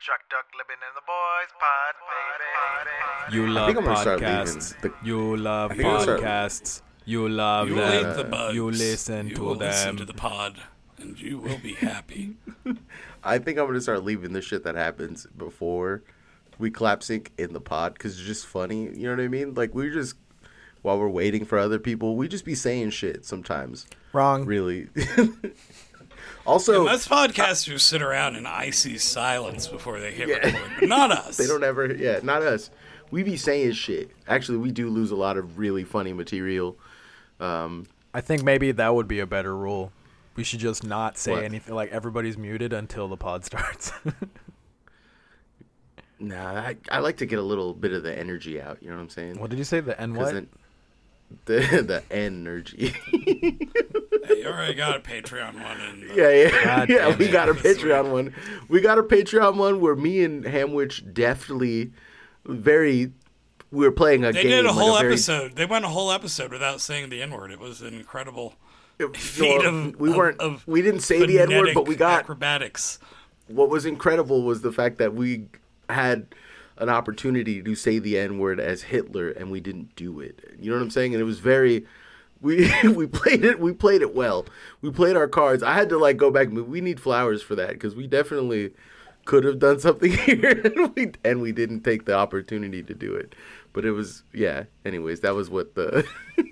Chuck Duck living in the boys' pod, baby. You I love think I'm gonna start podcasts. leaving. You love I think I'm gonna start- podcasts. You love You them. like the bugs. You listen You to will them. listen to the pod, and you will be happy. I think I'm gonna start leaving the shit that happens before we clap sync in the pod because it's just funny. You know what I mean? Like we just while we're waiting for other people, we just be saying shit sometimes. Wrong. Really. Also, Most podcasters sit around in icy silence before they hit Yeah. record, but not us. they don't ever. Yeah, not us. We be saying shit. Actually, we do lose a lot of really funny material. I think maybe that would be a better rule. We should just not say What? anything. Like everybody's muted until the pod starts. Nah, I like to get a little bit of the energy out. You know what I'm saying? What did you say? The N 'Cause what? then the energy. Hey, you already got a Patreon one. And, Yeah, God yeah, damn we it. got a This Patreon week. one. We got a Patreon one where me and Hamwich deftly, we were playing a They game. did a like whole very- episode. They went a whole episode without saying the N-word. It was an incredible Well, feat of we didn't say the N word, phonetic but we got. acrobatics. What was incredible was the fact that we had an opportunity to say the N word as Hitler, and we didn't do it. You know what I'm saying? And it was very. We played it. We played it well. We played our cards. I had to go back. We need flowers for that because we definitely could have done something here, and we didn't take the opportunity to do it. But it was Anyways, that was what the.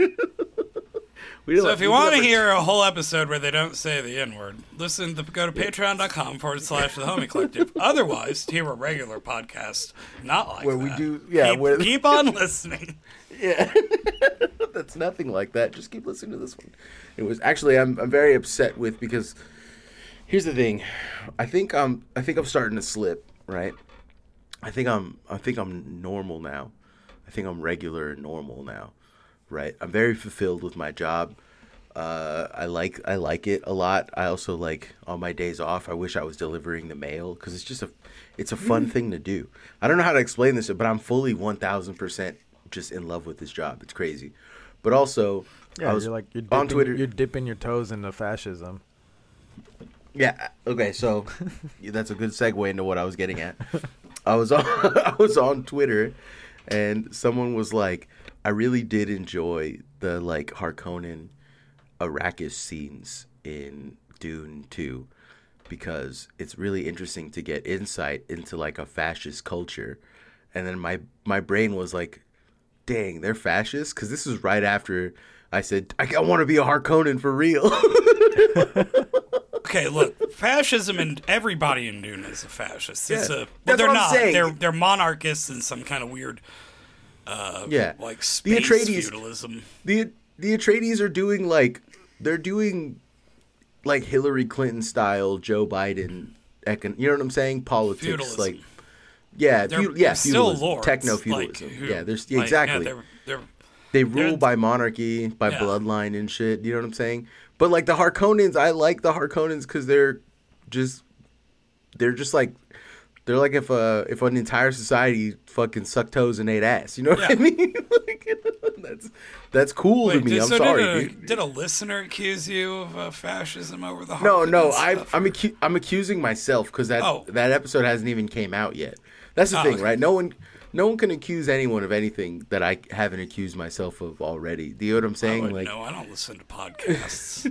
So if you want to hear a whole episode where they don't say the N-word, go to patreon.com/the Homie Collective. Otherwise, to hear a regular podcast, not like Where that. we do- keep on listening. Yeah, that's nothing like that. Just keep listening to this one. It was actually I'm very upset with because here's the thing. I think I'm starting to slip. Right. I think I'm normal now. I think I'm regular and normal now. Right. I'm very fulfilled with my job. I like it a lot. I also on my days off. I wish I was delivering the mail because it's a fun thing to do. I don't know how to explain this, but I'm fully 1,000% just in love with this job. It's crazy. But also, Yeah, I was you're on Twitter. You're dipping your toes into fascism. Yeah. Okay. So that's a good segue into what I was getting at. I was on Twitter, and someone was like, "I really did enjoy the Harkonnen Arrakis scenes in Dune 2 because it's really interesting to get insight into a fascist culture." And then my brain was like, "Dang, they're fascists?" Because this was right after I said, "I want to be a Harkonnen for real." Okay, look, fascism and everybody in Dune is a fascist. It's Yeah, a that's they're what I'm not. saying. They're monarchists in some kind of weird Yeah. space Atreides- feudalism. The Atreides are doing Hillary Clinton style Joe Biden, you know what I'm saying? Politics, Feudalism. yeah, They're still feudalism, lords. techno feudalism. Exactly. They're They rule they're- by monarchy, by Yeah. bloodline and shit. You know what I'm saying? But the Harkonnens, I like the Harkonnens because they're just like if an entire society fucking sucked toes and ate ass. You know what I Yeah. mean? That's cool to me. I'm sorry. Dude. Did a listener accuse you of fascism over the No, Harkonnen stuff? I'm accusing myself because that Oh. that episode hasn't even came out yet. That's the thing, okay. right? No one can accuse anyone of anything that I haven't accused myself of already. Do you know what I'm saying? No, I don't listen to podcasts.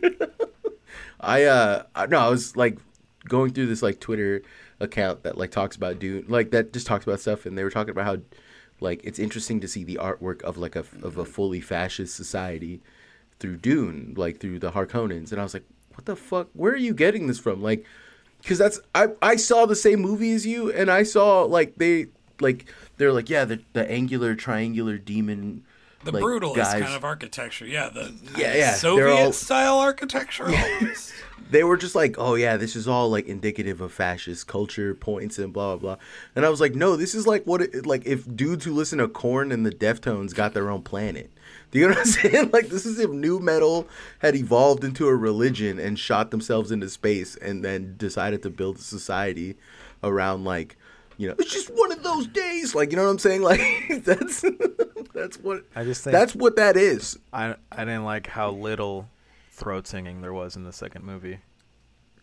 I was going through this Twitter account that talks about Dune, that just talks about stuff, and they were talking about how it's interesting to see the artwork of of a fully fascist society through Dune, through the Harkonnens, and I was like, what the fuck? Where are you getting this from? Because I saw the same movie as you, and I saw they're the angular triangular demon. The guys. brutalist kind of architecture. Yeah, the Yeah. Soviet-style architecture. almost. They were just oh yeah, this is all indicative of fascist culture points and blah blah blah. And I was like, no, this is what if dudes who listen to Korn and the Deftones got their own planet. Do you know what I'm saying? This is if new metal had evolved into a religion and shot themselves into space and then decided to build a society around it's just one of those days. You know what I'm saying? That's what I just think that's what that is. I didn't like how little throat singing there was in the second movie.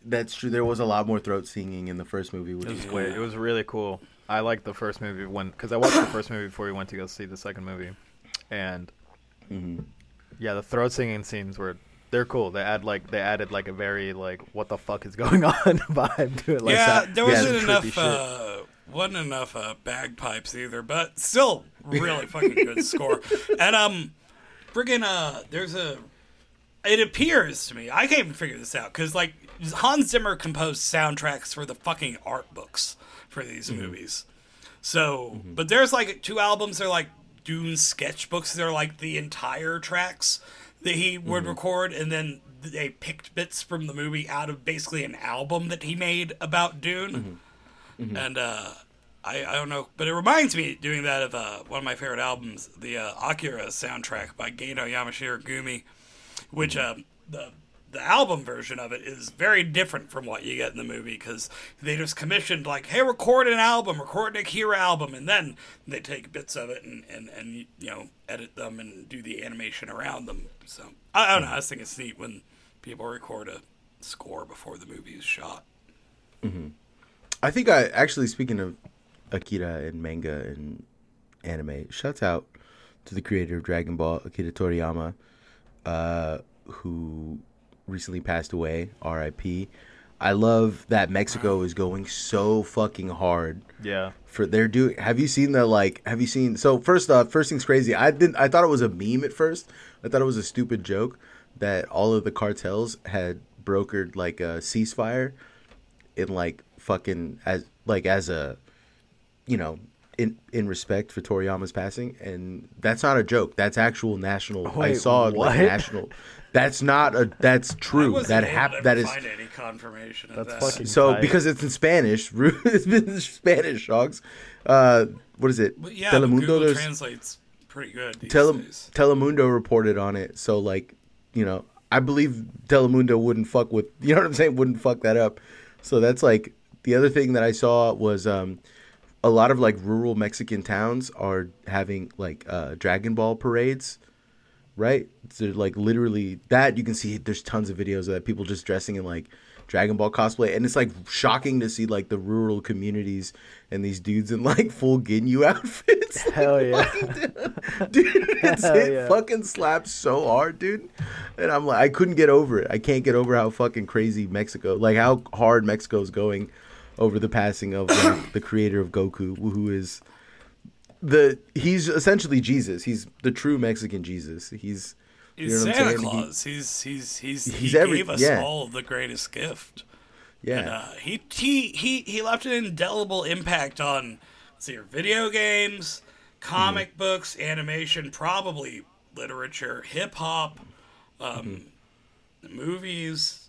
That's true. There was a lot more throat singing in the first movie, which is It was really cool. I liked the first movie because I watched the first movie before we went to go see the second movie, and yeah, the throat singing scenes they're cool. They added like a very like what the fuck is going on vibe to it. Like Yeah, that. there wasn't trippy enough. Wasn't enough bagpipes either, but still really fucking good score. And there's a. It appears to me, I can't even figure this out because like Hans Zimmer composed soundtracks for the fucking art books for these movies. So, but there's like 2 albums. They're like Dune sketchbooks. They're like the entire tracks that he would record, and then they picked bits from the movie out of basically an album that he made about Dune. And I don't know, but it reminds me doing that of one of my favorite albums, the Akira soundtrack by Geino Yamashiro Gumi, which the album version of it is very different from what you get in the movie because they just commissioned like, hey, record an album, record an Akira album, and then they take bits of it and you know edit them and do the animation around them. So I don't know. I just think it's neat when people record a score before the movie is shot. I think I actually, speaking of Akira and manga and anime, shouts out to the creator of Dragon Ball, Akira Toriyama, who recently passed away, R.I.P. I love that Mexico is going so fucking hard. Yeah. Have you seen so first thing's crazy. I thought it was a meme at first. I thought it was a stupid joke that all of the cartels had brokered like a ceasefire in like fucking as a, you know, in respect for Toriyama's passing, and that's not a joke. That's actual national. Wait, I saw what? like national. That's true. That is find any confirmation of That's that. fucking so tight. because it's in Spanish. It's been in Spanish, dogs. What is it? But yeah, but Telemundo. Google There's translates pretty good these days. Telemundo reported on it. So like, you know, I believe Telemundo wouldn't fuck with. You know what I'm saying? Wouldn't fuck that up. So that's like the other thing that I saw was a lot of like rural Mexican towns are having like Dragon Ball parades, right? So like literally that you can see there's tons of videos of that, people just dressing in like Dragon Ball cosplay, and it's like shocking to see like the rural communities and these dudes in like full Ginyu outfits. Hell yeah. Dude, it yeah. fucking slaps so hard, dude. And I'm like, I couldn't get over it. I can't get over how fucking crazy Mexico, like how hard Mexico's going over the passing of like, the creator of Goku, who is he's essentially Jesus. He's the true Mexican Jesus. He's you know what I'm Santa saying? Claus. He every- gave us yeah. all the greatest gift. Yeah. And, he left an indelible impact on, let's see, video games, comic books, animation, probably literature, hip hop, movies.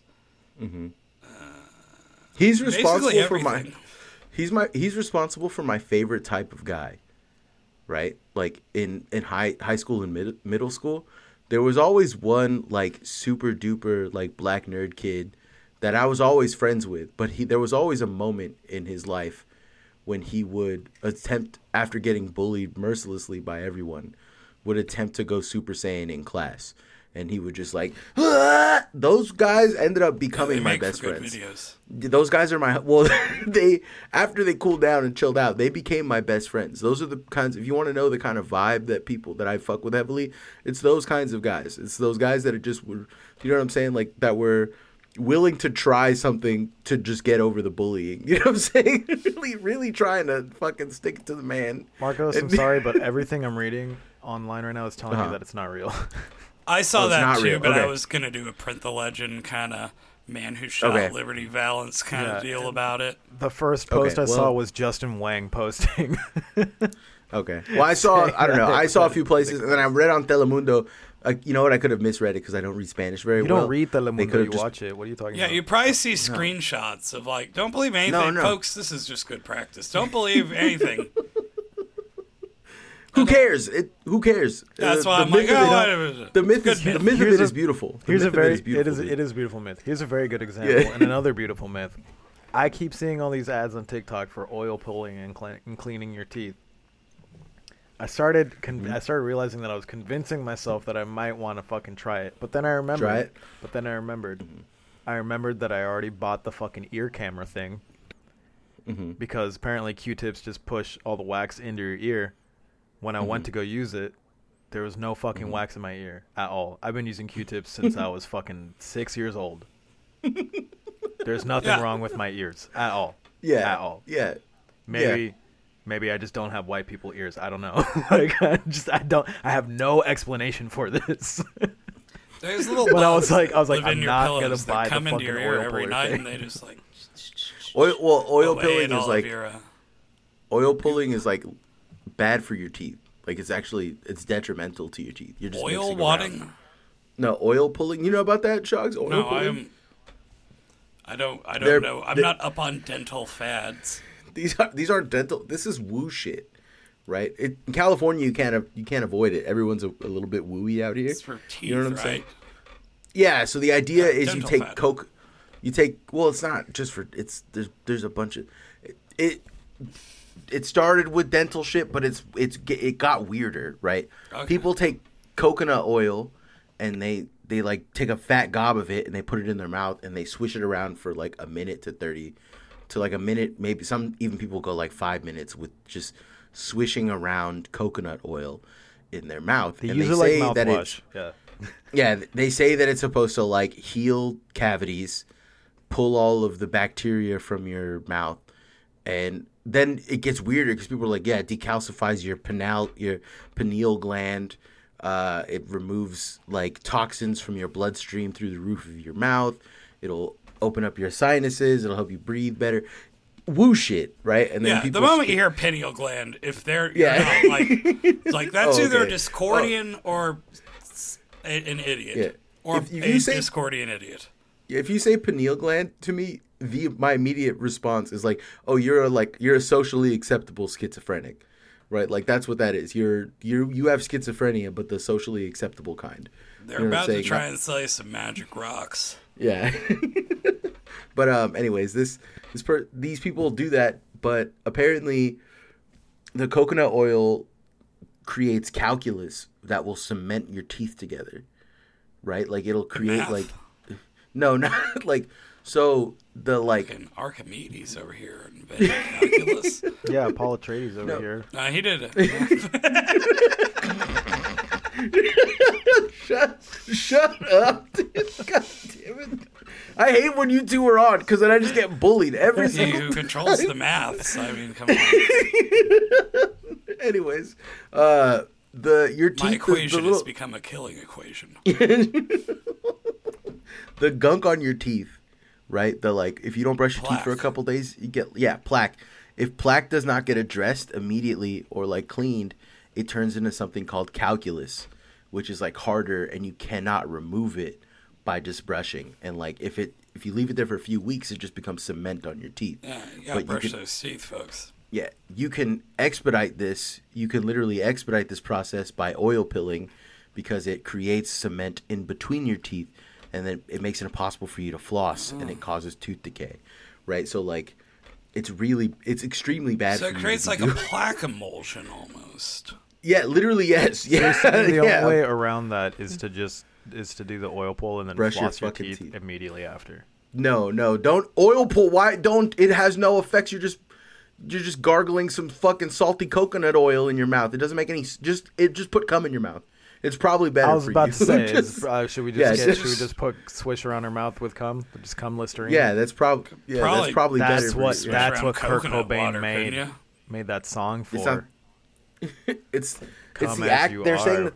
He's Basically responsible for everything. he's responsible for my favorite type of guy, right? Like in high school and middle school, there was always one like super duper like black nerd kid that I was always friends with, but there was always a moment in his life when he would attempt, after getting bullied mercilessly by everyone, would attempt to go Super Saiyan in class. And he would just like, "Ah!" Those guys ended up becoming They my make best for good friends. videos. Those guys are after they cooled down and chilled out, they became my best friends. Those are the kinds, if you want to know the kind of vibe that I fuck with heavily, it's those kinds of guys. It's those guys that are just, you know what I'm saying? Like that were willing to try something to just get over the bullying. You know what I'm saying? really trying to fucking stick it to the man. Marcos, I'm sorry, but everything I'm reading online right now is telling me that it's not real. I saw it's that not too, real. but Okay. I was gonna do a Print the Legend kind of man who shot Liberty Valance kind of deal about it. The first post I saw well- was Justin Wang posting. Okay. Well, I saw a few places, and then I read on Telemundo. You know what? I could have misread it because I don't read Spanish very You well. don't read They Telemundo, could've you just- watch it. What are you talking Yeah, about? you probably see screenshots of like, don't believe anything, No. folks. This is just good practice. Don't believe anything. Who cares? Who cares? That's why the I'm like, myth of oh, the myth good is myth. the myth of Here's it a- is beautiful. The Here's a myth of very beautiful, dude. it is a beautiful myth. Here's a very good example Yeah. and another beautiful myth. I keep seeing all these ads on TikTok for oil pulling and cleaning your teeth. I started realizing that I was convincing myself that I might want to fucking try it, but then I remembered. Try it? But then I remembered I remembered that I already bought the fucking ear camera thing. Because apparently Q-tips just push all the wax into your ear. When I went to go use it, there was no fucking wax in my ear at all. I've been using Q-tips since I was fucking 6 years old. There's nothing wrong with my ears at all. Yeah. At all. Yeah. Maybe I just don't have white people ears. I don't know. Like I have no explanation for this. There's little But I bugs was like, live I'm in your not pillows gonna buy that come the into fucking your ear oil every puller night, thing. and they just like Oil pulling away is all like of your, oil pulling is like bad for your teeth. Like it's detrimental to your teeth. You're just oil mixing wadding. around. No, oil pulling. You know about that, Shogs? Oil No, pulling? I don't They're- know. I'm they're- not up on dental fads. These aren't dental. This is woo shit, right? In California, you can't avoid it. Everyone's a little bit wooey out here. It's for teeth, You know what I'm right? saying? Yeah. So the idea is you dental take fat. coke. You take it's not just for there's a bunch of it started with dental shit, but it got weirder, right? Okay. People take coconut oil and they like take a fat gob of it and they put it in their mouth and they swish it around for like a minute to like a minute, maybe some even people go like 5 minutes with just swishing around coconut oil in their mouth. They and use they it like say that mouthwash. Yeah. yeah, they say that it's supposed to like heal cavities, pull all of the bacteria from your mouth, and then it gets weirder because people are like, yeah, it decalcifies your pineal gland. It removes like toxins from your bloodstream through the roof of your mouth. It'll open up your sinuses. It'll help you breathe better. Woo shit, right? And then Yeah, people the moment you hear pineal gland, if you're Yeah. not like, it's like that's Oh, either a okay. Discordian or an idiot, Yeah. or If you a say- Discordian idiot. if you say pineal gland to me, my immediate response is like, oh, you're a socially acceptable schizophrenic, right? Like that's what that is. You have schizophrenia, but the socially acceptable kind. They're You know what I'm about to saying? try and sell you some magic rocks. Yeah. But anyways, these people do that, but apparently the coconut oil creates calculus that will cement your teeth together. Right? Like it'll create Math. like no, not like so the like Fucking Archimedes over here invented calculus. Yeah, Paul Atreides over here. He did it. Shut up, dude. God damn it. I hate when you two are on because then I just get bullied every He single who controls the maths. I mean, come on. Anyways, your teeth, My the equation little- has become a killing equation. the gunk on your teeth, right? The like, if you don't brush your teeth for a Plaque. couple days, you get plaque. If plaque does not get addressed immediately or like cleaned, it turns into something called calculus, which is like harder, and you cannot remove it by just brushing. And like if you leave it there for a few weeks, it just becomes cement on your teeth. Yeah, you gotta But brush can- those teeth, folks. Yeah, you can expedite this. You can literally expedite this process by oil pilling because it creates cement in between your teeth, and then it makes it impossible for you to floss, and it causes tooth decay, right? So like, it's extremely bad. So for it you creates to like do. a plaque emulsion almost. Yeah, literally yes. Yeah, The yeah. only way around that is to do the oil pull and then Brush your floss your fucking teeth teeth. immediately after. No, don't oil pull. Why don't? It has no effects. You're just gargling some fucking salty coconut oil in your mouth. It doesn't make any. Just put cum in your mouth. It's probably better. I was for about you. to say, Just- should we yeah, just put swish around our mouth with cum? Just cum Listerine. yeah, that's probably that's probably better. That's for what you. that's around what Kurt coconut Cobain water, made couldn't ya? made that song for. It's not- It's Come the as act. you They're saying are. that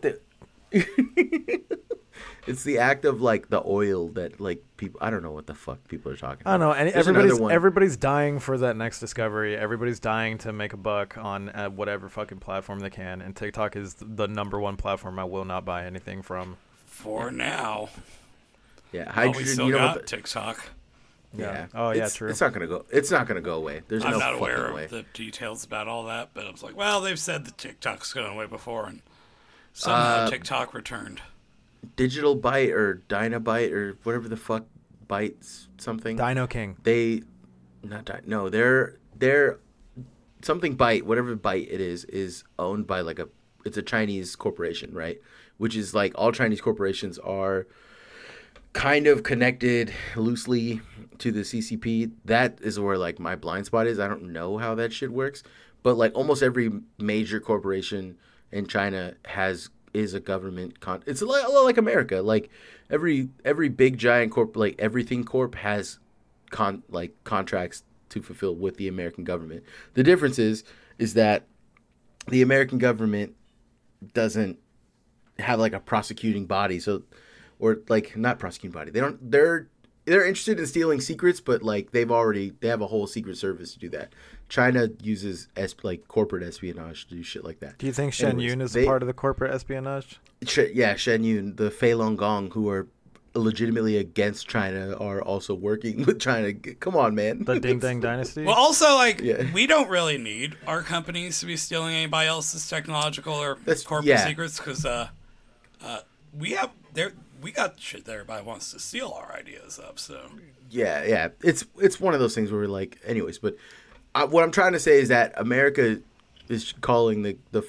it's the act of like the oil that like people. I don't know what the fuck people are talking about. I don't know, and There's another one. everybody's dying for that next discovery. Everybody's dying to make a buck on whatever fucking platform they can, and TikTok is the number one platform I will not buy anything from. For now. Yeah, But we hydrogen. still You know got what? TikTok. Yeah. Oh, yeah, It's- true. It's not gonna go. It's not gonna go away. There's I'm no not fucking aware way. of the details about all that, but I was like, well, they've said the TikTok's gone away before, and somehow TikTok returned. Digital Byte or Dynabite or whatever the fuck Bytes something. Dino King. They not Dy- no, they're something Byte, whatever Byte it is owned by like it's a Chinese corporation, right? Which is like all Chinese corporations are kind of connected loosely to the CCP. That is where like my blind spot is. I don't know how that shit works, but like almost every major corporation in China is a government it's a lot like America. Like every big giant corp, like Everything Corp, has contracts to fulfill with the American government. The difference is that the American government doesn't have like a prosecuting body, or like not prosecuting body. They're interested in stealing secrets, but like they have a whole secret service to do that. China uses like corporate espionage to do shit like that. Do you think Shen Yun is a part of the corporate espionage? Yeah, Shen Yun, the Falun Gong, who are legitimately against China, are also working with China. Come on, man. The Ding Dang Dynasty? Well, also, like, we don't really need our companies to be stealing anybody else's technological or corporate secrets, because we got shit that everybody wants to steal our ideas of. So yeah, it's one of those things where we're like, anyways. But what I'm trying to say is that America is calling the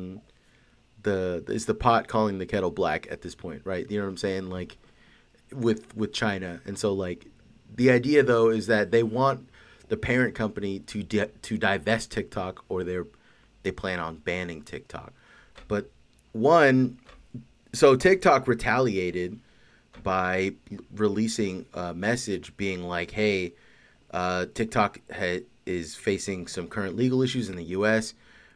pot calling the kettle black at this point, right? You know what I'm saying? Like with China, and so like the idea though is that they want the parent company to divest TikTok, or they plan on banning TikTok. But so TikTok retaliated by releasing a message being like, hey, TikTok is facing some current legal issues in the U.S.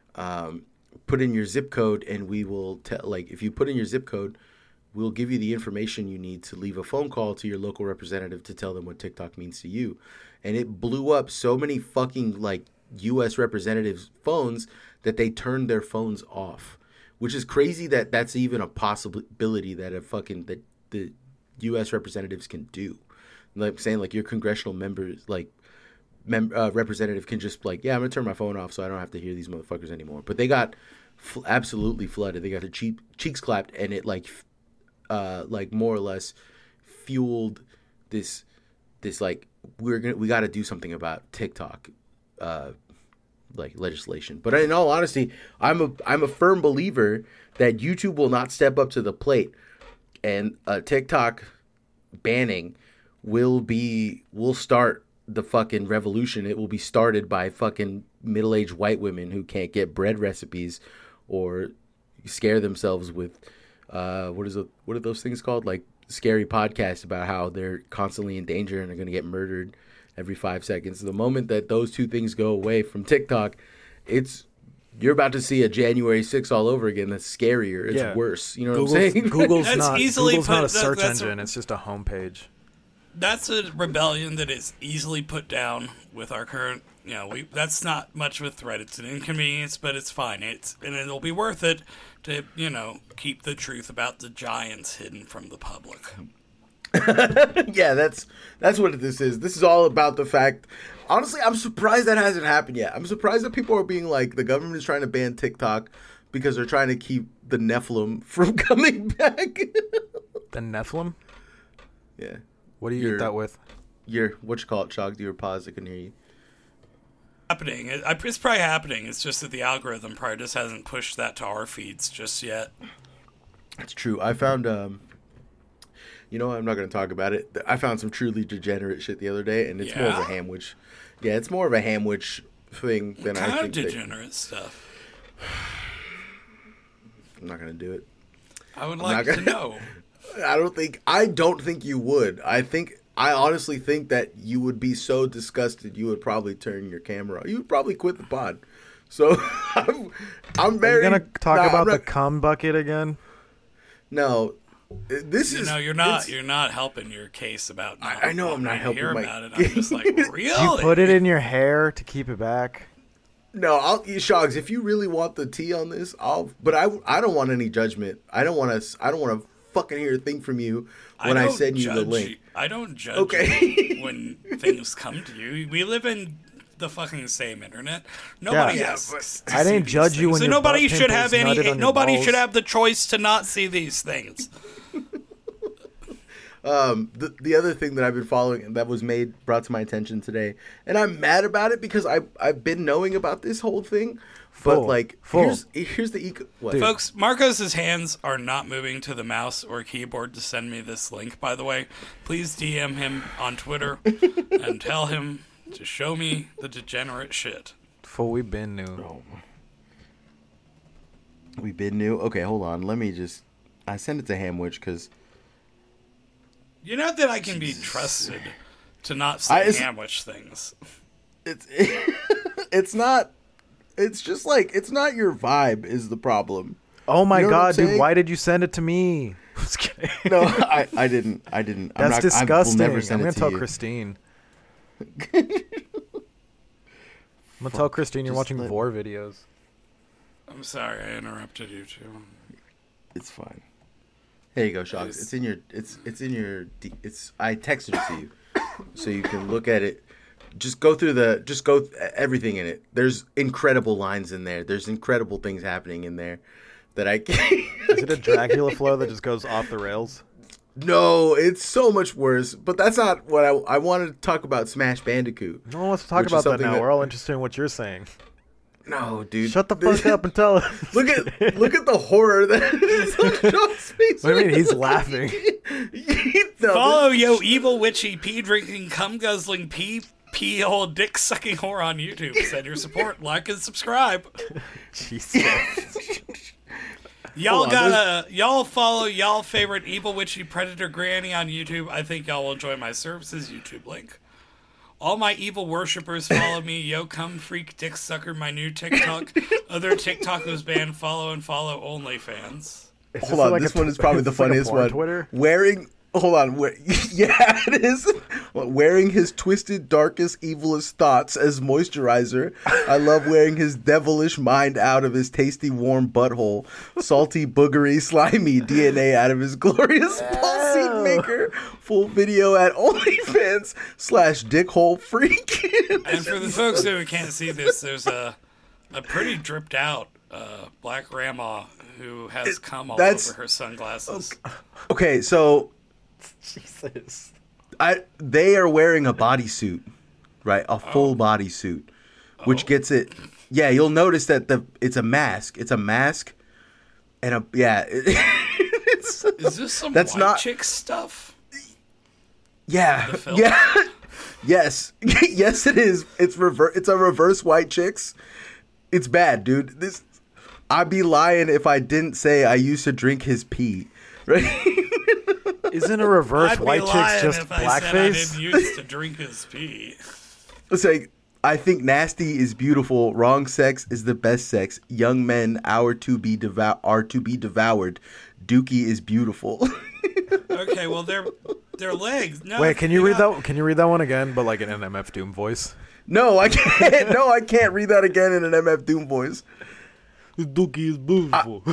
Put in your zip code, and we will if you put in your zip code, we'll give you the information you need to leave a phone call to your local representative to tell them what TikTok means to you. And it blew up so many fucking like U.S. representatives' phones that they turned their phones off. Which is crazy that that's even a possibility that that the U.S. representatives can do. Like saying like your congressional members, representative can just like, yeah, I'm gonna turn my phone off so I don't have to hear these motherfuckers anymore. But they got absolutely flooded. They got their cheeks clapped, and it like more or less fueled this like we got to do something about TikTok. Like legislation. But in all honesty, I'm a firm believer that YouTube will not step up to the plate, and TikTok banning will start the fucking revolution. It will be started by fucking middle-aged white women who can't get bread recipes or scare themselves with what are those things called? Like scary podcasts about how they're constantly in danger and are going to get murdered every 5 seconds. The moment that those two things go away from TikTok, you're about to see a January 6th all over again. That's scarier. It's worse. You know what I'm saying? Google's not a search engine. It's just a homepage. That's a rebellion that is easily put down with our current. That's not much of a threat. It's an inconvenience, but it's fine. And it'll be worth it to keep the truth about the giants hidden from the public. Yeah, that's what this is. This is all about the fact. Honestly, I'm surprised that hasn't happened yet. I'm surprised that people are being like, the government is trying to ban TikTok because they're trying to keep the Nephilim from coming back. The Nephilim? Yeah. What do you eat that with? What you call it, Chog? Do your pause? I can hear you. It's probably happening. It's just that the algorithm probably just hasn't pushed that to our feeds just yet. That's true. I found I'm not going to talk about it. I found some truly degenerate shit the other day, and it's more of a hamwich. Yeah, it's more of a hamwich thing than I think. Kind of degenerate stuff. I'm not going to do it. I would like to know. I don't think you would. I honestly think that you would be so disgusted you would probably turn your camera off. You would probably quit the pod. So I'm very. Are you going to talk about the cum bucket again? No. This is you're not helping your case about. I know I'm not helping about it. I'm just like, really? You put it in your hair to keep it back. No, I'll eat Shogs. If you really want the tea on this, But I don't want any judgment. I don't want to fucking hear a thing from you when I send you the link. I don't judge you when things come to you. We live in the fucking same internet. Nobody asks. I didn't judge you when so nobody should have should have the choice to not see these things. The other thing that I've been following that was brought to my attention today, and I'm mad about it because I've been knowing about this whole thing, but here's the what? Folks, Marcos's hands are not moving to the mouse or keyboard to send me this link, by the way. Please DM him on Twitter and tell him to show me the degenerate shit. Fool, we been new. Oh. We been new? Okay, hold on. Let me just... I send it to Hamwich because... You know that I can be trusted to not say Hamwich things. It's not... It's just like... It's not your vibe is the problem. Oh my You know god, what I'm dude, why did you send it to me? Just kidding. No, I didn't. That's disgusting. I will never send I'm it gonna tell you. Christine. I'm gonna tell Christine you're watching Vor videos. I'm sorry, I interrupted you too. It's fine. Here you go, Shocks. It's in your. I texted it to you, so you can look at it. Just go everything in it. There's incredible lines in there. There's incredible things happening in there that I can't. Is it a Dracula flow that just goes off the rails? No, it's so much worse. But that's not what I wanted to talk about. Smash Bandicoot. No one wants to talk about that now. We're all interested in what you're saying. No, dude. Shut the fuck up and tell us. Look at the horror that is on Sean's face. What do you mean he's laughing? Follow Yo Evil Witchy Pee Drinking Cum Guzzling Pee Hole Dick Sucking Whore on YouTube. Send your support, like and subscribe. Jesus. Y'all follow y'all favorite Evil Witchy Predator Granny on YouTube. I think y'all will enjoy my services. YouTube link. All my evil worshippers follow me. Yo, cum freak, dick sucker, my new TikTok. Other TikTok was banned. Follow and follow OnlyFans. Hold on, this one is probably the funniest one. Twitter? Hold on. Yeah, it is. Wearing his twisted, darkest, evilest thoughts as moisturizer. I love wearing his devilish mind out of his tasty, warm butthole. Salty, boogery, slimy DNA out of his glorious ball seed maker. Full video at OnlyFans/dickhole freak. And for the folks who can't see this, there's a pretty dripped out black grandma who has cum all over her sunglasses. Okay, so... Jesus. They are wearing a bodysuit, right? A full bodysuit, which gets it. Yeah, you'll notice that it's a mask. It's a mask, and Is this some white chick stuff? Yeah, yeah, yes, yes, it is. It's a reverse white chicks. It's bad, dude. I'd be lying if I didn't say I used to drink his pee, right? Isn't a reverse white chicks just blackface? I didn't used to drink his pee. It's like, I think nasty is beautiful. Wrong sex is the best sex. Young men are to be devoured. Dookie is beautiful. Okay, well their legs. No, wait, can you read that? Can you read that one again, but like in an MF Doom voice? No, I can't. No, I can't read that again in an MF Doom voice. Dookie is beautiful.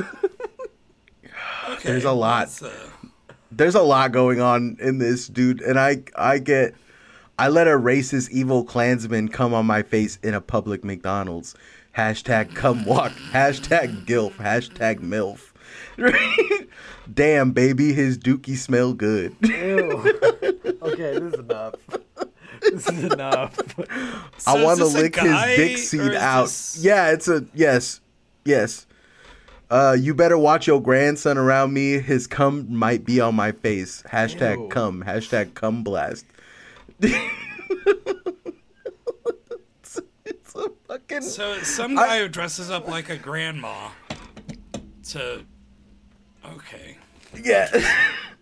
Okay, there's a lot. There's a lot going on in this, dude, and I let a racist evil Klansman come on my face in a public McDonald's. Hashtag cum walk. Hashtag gilf. Hashtag milf. Damn, baby, his dookie smell good. Ew. Okay, this is enough. This is enough. So I want to is this a lick his guy, dick or seed is out. this- Yeah, it's a yes. You better watch your grandson around me. His cum might be on my face. Hashtag Ew. cum. Hashtag cum blast. it's a fucking... So some guy who dresses up like a grandma to... Okay. Yeah.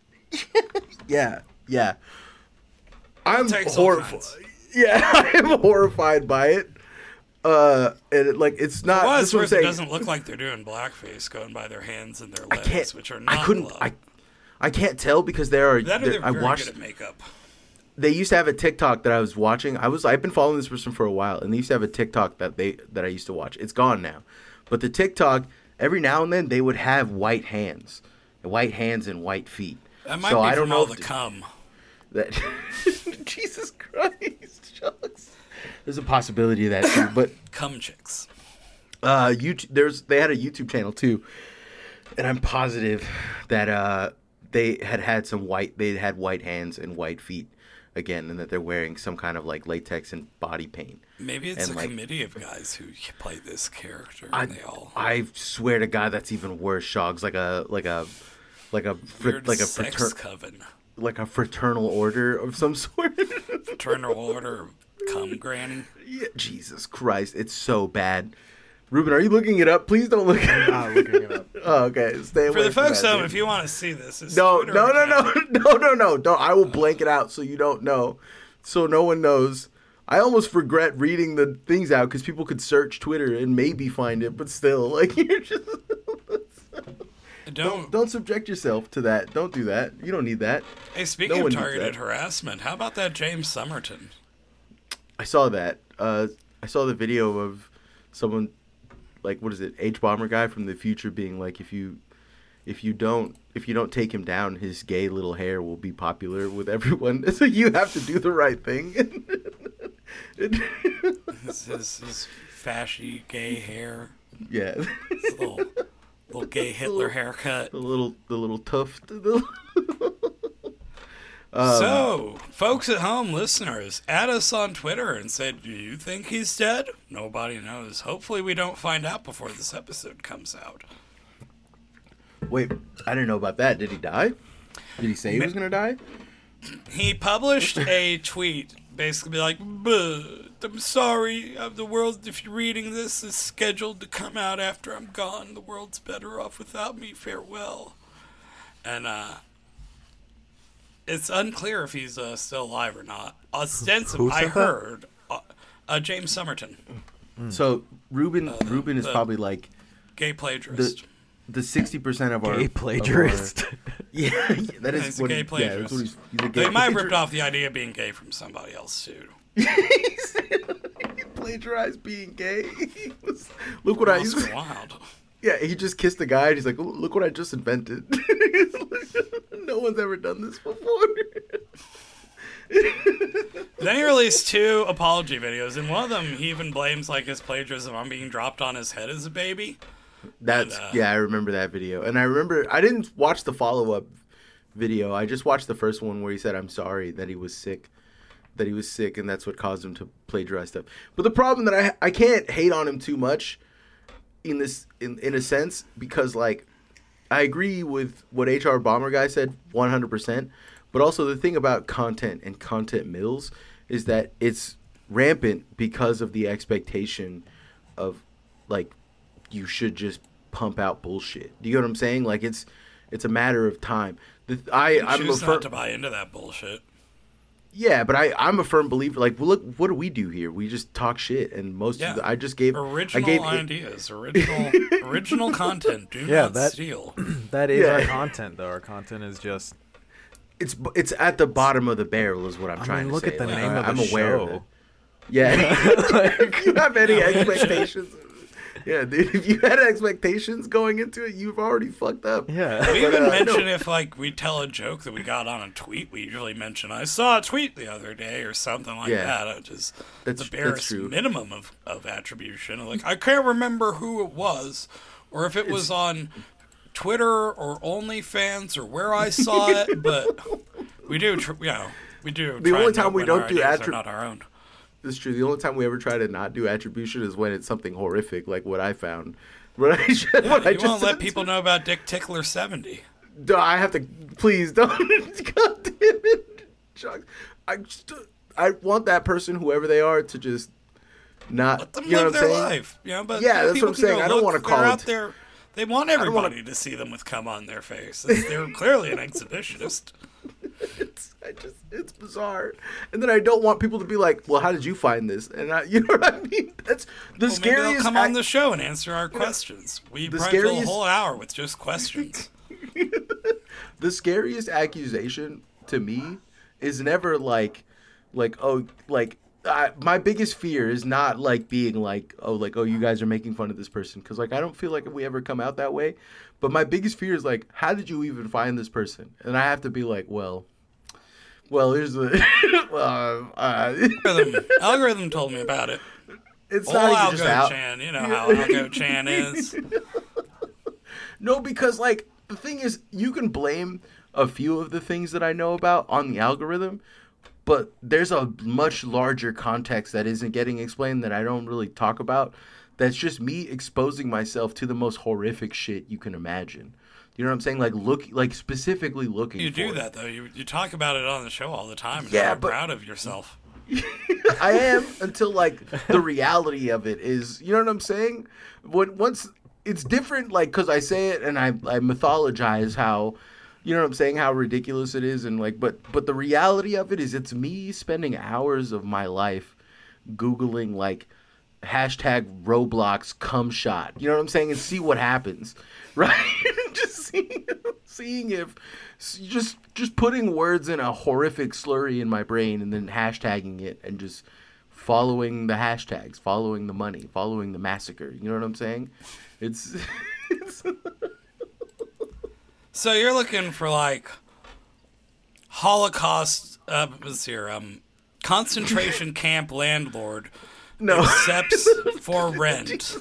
Yeah. I'm Takes all horrified. kinds. Yeah, I am horrified by it. And it's not. Well, This it's is what I'm worth, it saying. doesn't look like they're doing blackface, going by their hands and their legs, can't. which are not I couldn't. gloved. I can't tell because there are. That or they're I very watched. good at makeup. They used to have a TikTok that I was watching. I've been following this person for a while, and they used to have a TikTok that I used to watch. It's gone now, but the TikTok every now and then they would have white hands and white feet. That might So be I don't from know all if the cum. That Jesus Christ, Chucks. There's a possibility of that too, but Cum chicks. they had a YouTube channel too, and I'm positive that they had white hands and white feet again, and that they're wearing some kind of like latex and body paint. Maybe it's And, a like, committee of guys who play this character, and they all I swear to God, that's even worse. Shogs like a weird sex coven, like a fraternal order of some sort. fraternal order, cum granny. Yeah, Jesus Christ, it's so bad. Ruben, are you looking it up? Please don't look it up. I'm not looking it up. Oh, okay. Stay away For the from folks that, home, dude. if you want to see this, it's No, Twitter no, no, account. no. Don't. I will blank it out so you don't know. So no one knows. I almost regret reading the things out because people could search Twitter and maybe find it, but still, like, you're just... Don't subject yourself to that. Don't do that. You don't need that. Hey, speaking No of one needs targeted that. harassment, how about that James Somerton? I saw that. I saw the video of someone, like, what is it, H-Bomber guy from the future being like, if you don't take him down, his gay little hair will be popular with everyone. So you have to do the right thing. His fashy gay hair, Yeah. his little gay Hitler haircut. The little tuft. So, folks at home, listeners, add us on Twitter and say, do you think he's dead? Nobody knows. Hopefully we don't find out before this episode comes out. Wait, I didn't know about that. Did he die? Did he say he was gonna die? He published a tweet, basically like, I'm sorry, the world, if you're reading this, is scheduled to come out after I'm gone. The world's better off without me. Farewell. And, it's unclear if he's still alive or not. Ostensibly, Who I said that? heard James Somerton, So Ruben is the- probably like gay plagiarist. the 60% of our Gay plagiarist. yeah, that is He's a what gay he, plagiarist. yeah, that's what he's a gay They might have ripped plagiarist. off the idea of being gay from somebody else, too. He plagiarized being gay. Look what I used. Oscar Wilde. Yeah, he just kissed a guy and he's like, look what I just invented. No one's ever done this before. Then he released 2 apology videos. In one of them, he even blames like his plagiarism on being dropped on his head as a baby. That's And, yeah, I remember that video. And I remember I didn't watch the follow-up video. I just watched the first one where he said I'm sorry that he was sick. That he was sick and that's what caused him to plagiarize stuff. But the problem that I can't hate on him too much in a sense because like I agree with what HR Bomber guy said 100%, but also the thing about content and content mills is that it's rampant because of the expectation of like you should just pump out bullshit. Do you know what I'm saying? Like it's a matter of time. I'm a Choose firm, not to buy into that bullshit. yeah, but I'm a firm believer. Like, well, look, what do we do here? We just talk shit, and most Yeah. of the, I gave Original original content. Do Yeah, not that- steal. That is Yeah. our content, though. Our content is just. It's at the bottom of the barrel, is what I'm trying to look say. at the Like, name of I'm the aware show. of it. Yeah, if you have any expectations, yeah, dude, if you had expectations going into it, you've already fucked up. Yeah. We even no. mention if like we tell a joke that we got on a tweet. We usually mention I saw a tweet the other day or something like Yeah. that. Which is That's the barest true. minimum of attribution. Like I can't remember who it was, or if it was on Twitter or OnlyFans or where I saw it. But we do, we do. The try only and time know we when don't our do ideas are not our own. It's true. The only time we ever try to not do attribution is when it's something horrific, like what I found. What I just You won't let people know about Dick Tickler 70. I have to. Please don't. God damn it, Chuck. I want that person, whoever they are, to just not. Let them you know live what I'm their saying? life. You know, but Yeah, that's people what I'm can saying. go I don't look, wanna they're call out it- there. They want don't wanna- everybody to see them with cum on their face. They're clearly an exhibitionist. It's bizarre, and then I don't want people to be like, "Well, how did you find this?" And you know what I mean? That's the Well, maybe they'll scariest. come on the show and answer our questions. We the probably fill a scariest- whole hour with just questions. The scariest accusation to me is never like my biggest fear is not like being like oh you guys are making fun of this person, because like I don't feel like we ever come out that way, but my biggest fear is like, how did you even find this person? And I have to be like, well here's the Algorithm told me about it. it's Old not even just Algo out. Chan, you know how Algo Chan is. No, because like the thing is, you can blame a few of the things that I know about on the algorithm, but there's a much larger context that isn't getting explained that I don't really talk about. That's just me exposing myself to the most horrific shit you can imagine. You know what I'm saying? Like specifically looking. You for do it. that though. You talk about it on the show all the time. And Yeah, you're but- proud of yourself. I am until like the reality of it is, you know what I'm saying? Once it's different, like because I say it and I mythologize how, you know what I'm saying, how ridiculous it is, and like, but the reality of it is, it's me spending hours of my life Googling like hashtag Roblox cum shot, you know what I'm saying, and see what happens, right? Just seeing if just putting words in a horrific slurry in my brain and then hashtagging it and just following the hashtags, following the money, following the massacre. You know what I'm saying? It's So you're looking for like Holocaust, concentration camp landlord no. accepts for rent.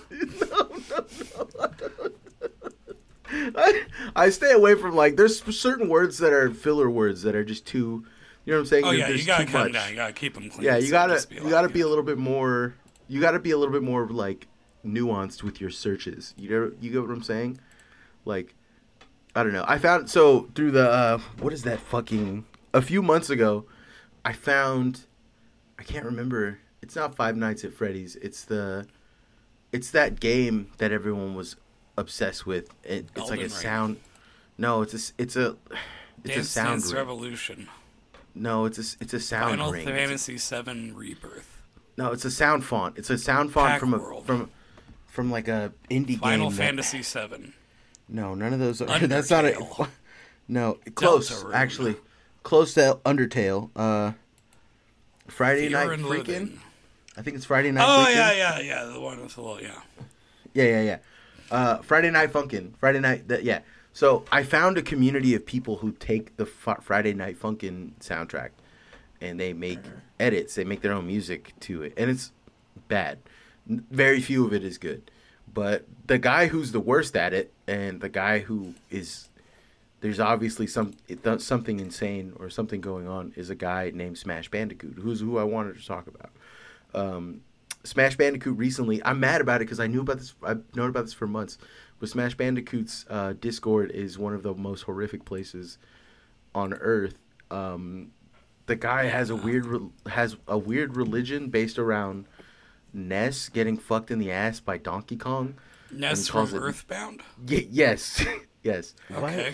I stay away from like there's certain words that are filler words that are just too, you know what I'm saying? Oh yeah, There's you gotta too cut much. them down. You gotta keep them clean. Yeah, so you gotta just you like, gotta be a little bit more. You gotta be a little bit more like nuanced with your searches. You get what I'm saying? Like, I don't know. I found so through the what is that fucking a few months ago, I found I can't remember. It's not Five Nights at Freddy's. It's that game that everyone was obsessed with. It's Elden like a Ring. sound. No, it's a Dance sound Dance ring. Revolution. No, it's a sound Final ring. Fantasy VII Rebirth. No, it's a sound font. It's a sound font Pack-World. from like a indie Final game. Fantasy VII. No, none of those are. That's not a. Undertale. No, close Deltarune. actually. Close to Undertale. Friday Fear Night and Freaking. Loathing. I think it's Friday Night. Oh Freaking. yeah. The one with the little Yeah. Friday Night Funkin'. Friday Night. Yeah. So I found a community of people who take the Friday Night Funkin' soundtrack, and they make edits. They make their own music to it, and it's bad. Very few of it is good. But the guy who's the worst at it, and the guy who is, there's obviously something insane or something going on, is a guy named Smash Bandicoot, who I wanted to talk about. Smash Bandicoot recently, I'm mad about it because I knew about this. I've known about this for months. But Smash Bandicoot's Discord is one of the most horrific places on Earth. The guy has a weird religion based around Ness getting fucked in the ass by Donkey Kong. Ness calls from it- Earthbound. Yes, yes, Okay.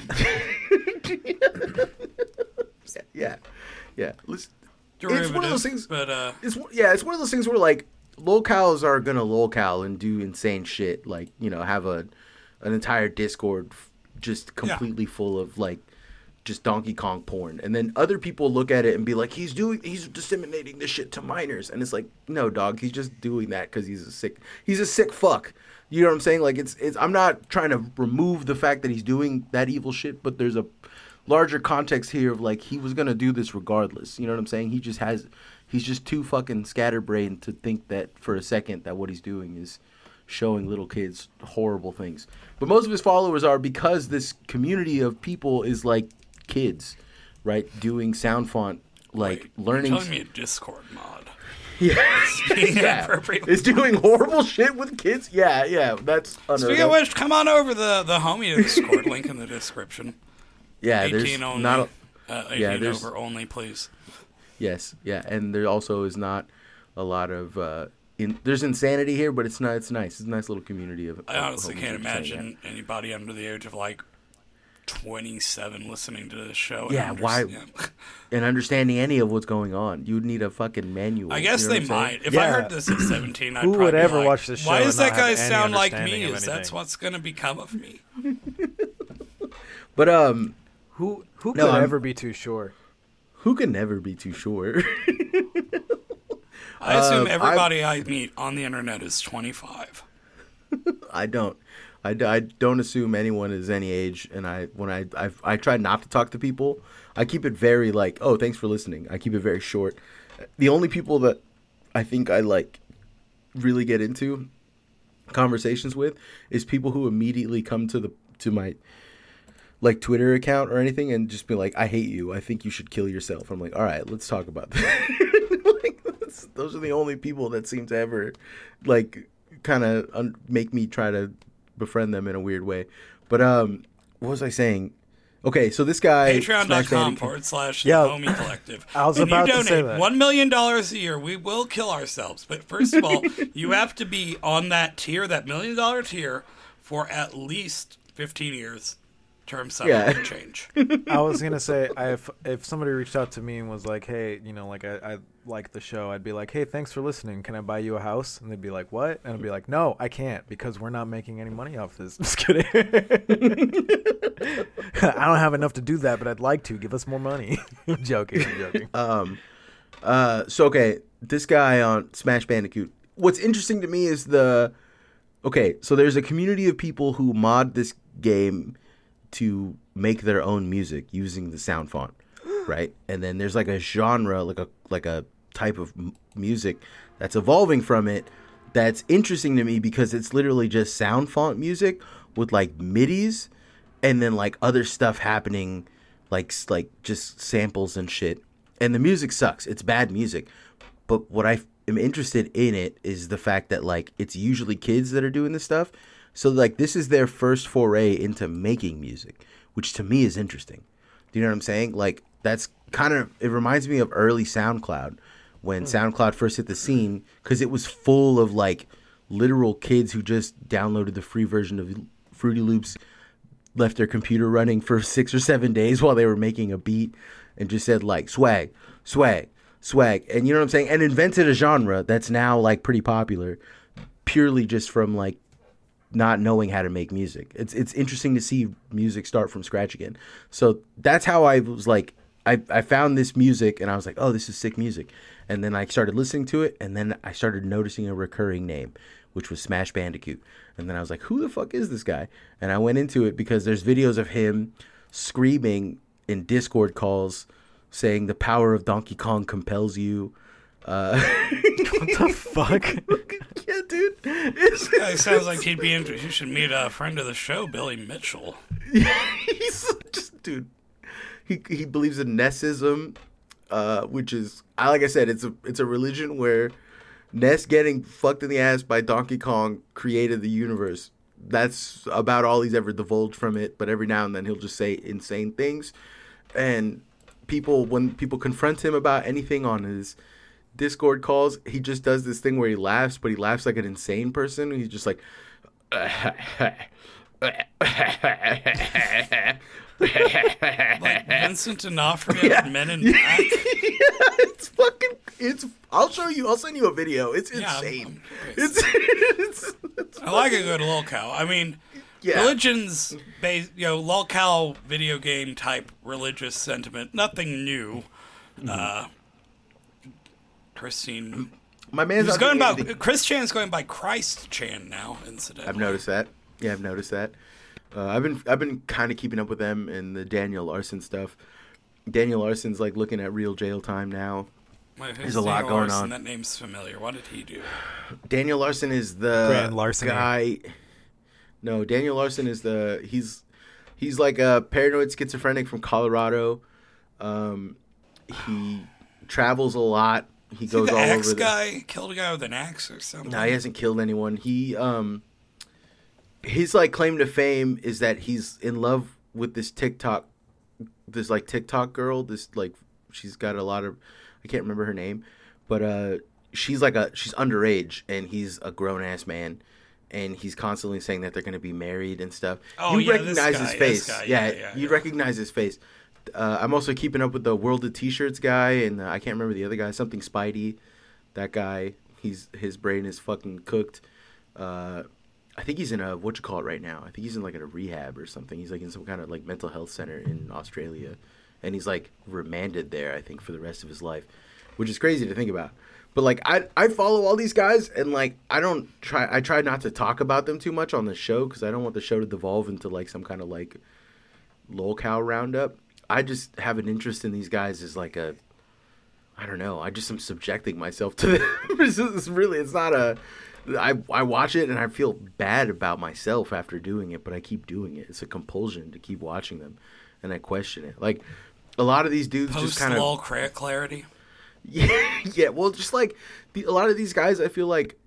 yeah. Listen, Derivative, one of those things- but it's one of those things where like locals are gonna locale and do insane shit, like, you know, have an entire Discord just completely full of like just Donkey Kong porn, and then other people look at it and be like, he's disseminating this shit to minors, and it's like, no, dog, he's just doing that because he's a sick fuck. You know what I'm saying? Like, it's I'm not trying to remove the fact that he's doing that evil shit, but there's a larger context here of like, he was gonna do this regardless. You know what I'm saying? He's just too fucking scatterbrained to think that for a second that what he's doing is showing little kids horrible things. But most of his followers are, because this community of people is like kids, right? Doing sound font, like wait, learning. You're telling me a Discord mod. Yeah. Yeah. Inappropriate. It's doing horrible shit with kids. Yeah. That's unheard Speaking of of. which, come on over the homie Discord. Link in the description. Yeah, 18 there's only. not. 18 there's- over only, please. Yes, yeah, and there also is not a lot of. There's insanity here, but it's not. It's nice. It's a nice little community of. I honestly homies can't who say, imagine anybody under the age of like 27 listening to this show. Yeah, and why- understand- and understanding any of what's going on. You'd need a fucking manual. I guess you know they what I'm saying? might. If I Yeah. heard this at 17, I'd Who probably would be ever like, watch this show why and does not that guy have any sound like me? understanding of Is that's anything? what's going to become of me? But Who could No, I'm- ever be too sure? who can never be too sure? I assume everybody I meet on the internet is 25. I don't assume anyone is any age, and I try not to talk to people. I keep it very like, oh, thanks for listening. I keep it very short. The only people that I think I like really get into conversations with is people who immediately come to like Twitter account or anything and just be like, I hate you. I think you should kill yourself. I'm like, all right, let's talk about that. Like, those are the only people that seem to ever like kind of make me try to befriend them in a weird way. But what was I saying? Okay, so this guy Patreon.com/Homie Collective. I was and about you to say donate that. $1 million a year. We will kill ourselves. But first of all, you have to be on that tier, that $1 million tier, for at least 15 years. Terms subject to change. I was gonna say, if somebody reached out to me and was like, "Hey, you know, like I like the show," I'd be like, "Hey, thanks for listening. Can I buy you a house?" And they'd be like, "What?" And I'd be like, "No, I can't because we're not making any money off this." Just kidding. I don't have enough to do that, but I'd like to. Give us more money. I'm joking. So okay, this guy on Smash Bandicoot. What's interesting to me is so there's a community of people who mod this game to make their own music using the sound font, right? And then there's like a genre, like a type of music that's evolving from it. That's interesting to me because it's literally just sound font music with like MIDIs and then like other stuff happening, like just samples and shit. And the music sucks. It's bad music. But what I am interested in it is the fact that like it's usually kids that are doing this stuff. So like this is their first foray into making music, which to me is interesting. Do you know what I'm saying? Like that's kind of, it reminds me of early SoundCloud when SoundCloud first hit the scene, because it was full of like literal kids who just downloaded the free version of Fruity Loops, left their computer running for 6 or 7 days while they were making a beat and just said like swag, swag, swag. And you know what I'm saying? And invented a genre that's now like pretty popular purely just from like not knowing how to make music. It's interesting to see music start from scratch again. So that's how I was like, I found this music and I was like, oh, this is sick music. And then I started listening to it and then I started noticing a recurring name, which was Smash Bandicoot. And then I was like, who the fuck is this guy? And I went into it because there's videos of him screaming in Discord calls saying the power of Donkey Kong compels you. What the fuck? Yeah, dude. This guy sounds like he'd be you should meet a friend of the show, Billy Mitchell. Yeah, he's just, dude. He believes in Nessism, which is, like I said, it's a religion where Ness getting fucked in the ass by Donkey Kong created the universe. That's about all he's ever divulged from it. But every now and then he'll just say insane things, and when people confront him about anything on his Discord calls, he just does this thing where he laughs, but he laughs like an insane person. He's just like, like Vincent D'Onofrio and Men in Black. I'll show you. I'll send you a video. It's insane. I like a good lolcow. I mean, religion's based, lolcow video game type religious sentiment. Nothing new. Christine. My man's Chris Chan's going by Christ Chan now. Incidentally, I've noticed that. Yeah, I've noticed that. I've been kind of keeping up with them and the Daniel Larson stuff. Daniel Larson's like looking at real jail time now. There's a lot going on. That name's familiar. What did he do? Daniel Larson is the Grand Larceny guy. No, Daniel Larson is he's like a paranoid schizophrenic from Colorado. He travels a lot. He goes all over. Guy killed a guy with an axe or something. No, he hasn't killed anyone. His like claim to fame is that he's in love with this TikTok girl. This like she's got a lot of, I can't remember her name, but she's underage and he's a grown ass man, and he's constantly saying that they're going to be married and stuff. Oh, you recognize his face. You recognize his face. I'm also keeping up with the World of T-Shirts guy, and I can't remember the other guy. Something Spidey. That guy. His brain is fucking cooked. I think he's in a right now. I think he's in like a rehab or something. He's like in some kind of like mental health center in Australia, and he's like remanded there, I think, for the rest of his life, which is crazy to think about. But like I follow all these guys, and like I try not to talk about them too much on the show because I don't want the show to devolve into like some kind of like lolcow roundup. I just have an interest in these guys as like I don't know. I just am subjecting myself to them. It's not I watch it and I feel bad about myself after doing it, but I keep doing it. It's a compulsion to keep watching them, and I question it. Like a lot of these dudes just kind Post-lull of clarity. yeah. Well, just like a lot of these guys, I feel like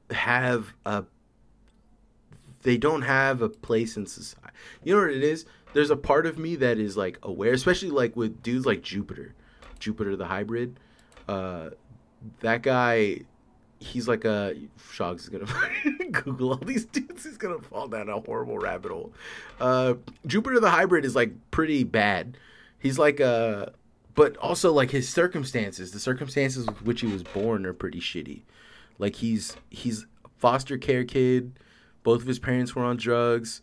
they don't have a place in society. You know what it is? There's a part of me that is like aware, especially like with dudes like Jupiter the hybrid. That guy, he's like a Shogs is gonna Google all these dudes. He's gonna fall down a horrible rabbit hole. Jupiter the hybrid is like pretty bad. He's like but also like his circumstances, the circumstances with which he was born are pretty shitty. Like he's foster care kid. Both of his parents were on drugs.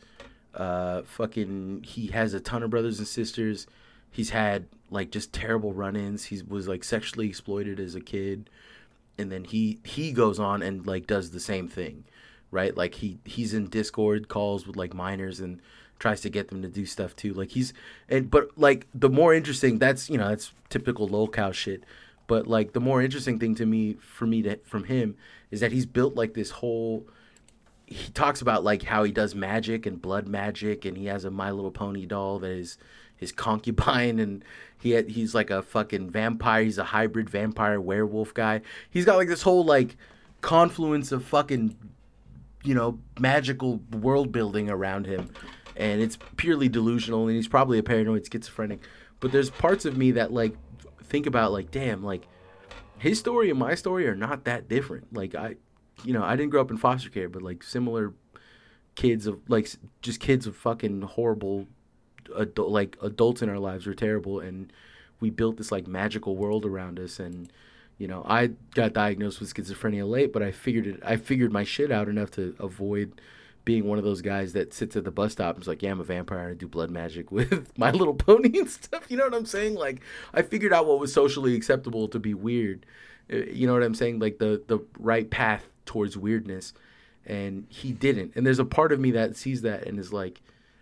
He has a ton of brothers and sisters. He's had like just terrible run-ins. He was like sexually exploited as a kid, and then he goes on and like does the same thing, right? Like he's in Discord calls with like minors and tries to get them to do stuff too. Like but like the more interesting, that's typical lolcow shit. But like the more interesting thing from him is that he's built like this whole. He talks about like how he does magic and blood magic, and he has a My Little Pony doll that is his concubine, and he's like a fucking vampire. He's a hybrid vampire werewolf guy. He's got like this whole like confluence of fucking magical world building around him, and it's purely delusional. And he's probably a paranoid schizophrenic. But there's parts of me that like think about like, damn, like his story and my story are not that different. Like I didn't grow up in foster care, but like similar kids of like just kids of fucking horrible adults in our lives were terrible, and we built this like magical world around us. And I got diagnosed with schizophrenia late, but I figured my shit out enough to avoid being one of those guys that sits at the bus stop and is like, yeah, I'm a vampire and I do blood magic with My Little Pony and stuff. You know what I'm saying? Like I figured out what was socially acceptable to be weird. You know what I'm saying? Like the right path towards weirdness, and he didn't. And there's a part of me that sees that and is like,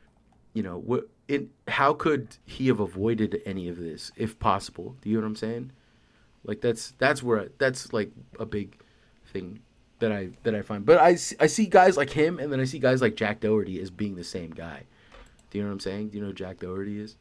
how could he have avoided any of this if possible? Do you know what I'm saying? Like that's like a big thing that I find. But I see guys like him, and then I see guys like Jack Doherty as being the same guy. Do you know what I'm saying? Do you know who Jack Doherty is?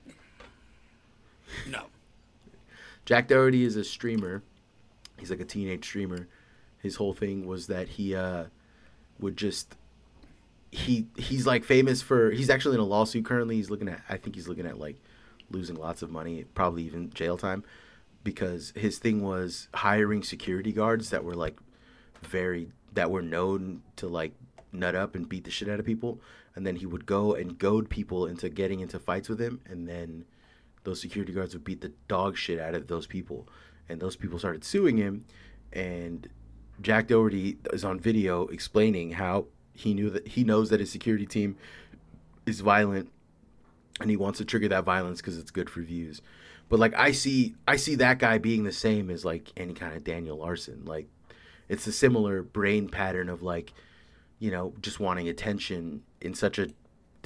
No. Jack Doherty is a streamer. He's like a teenage streamer. His whole thing was that he would just he's like famous for, he's actually in a lawsuit currently. I think he's looking at like losing lots of money, probably even jail time, because his thing was hiring security guards that were like that were known to like nut up and beat the shit out of people, and then he would go and goad people into getting into fights with him, and then those security guards would beat the dog shit out of those people, and those people started suing him. And Jack Doherty is on video explaining how he knows that his security team is violent, and he wants to trigger that violence because it's good for views. But like I see that guy being the same as like any kind of Daniel Larson. Like it's a similar brain pattern of like, just wanting attention in such a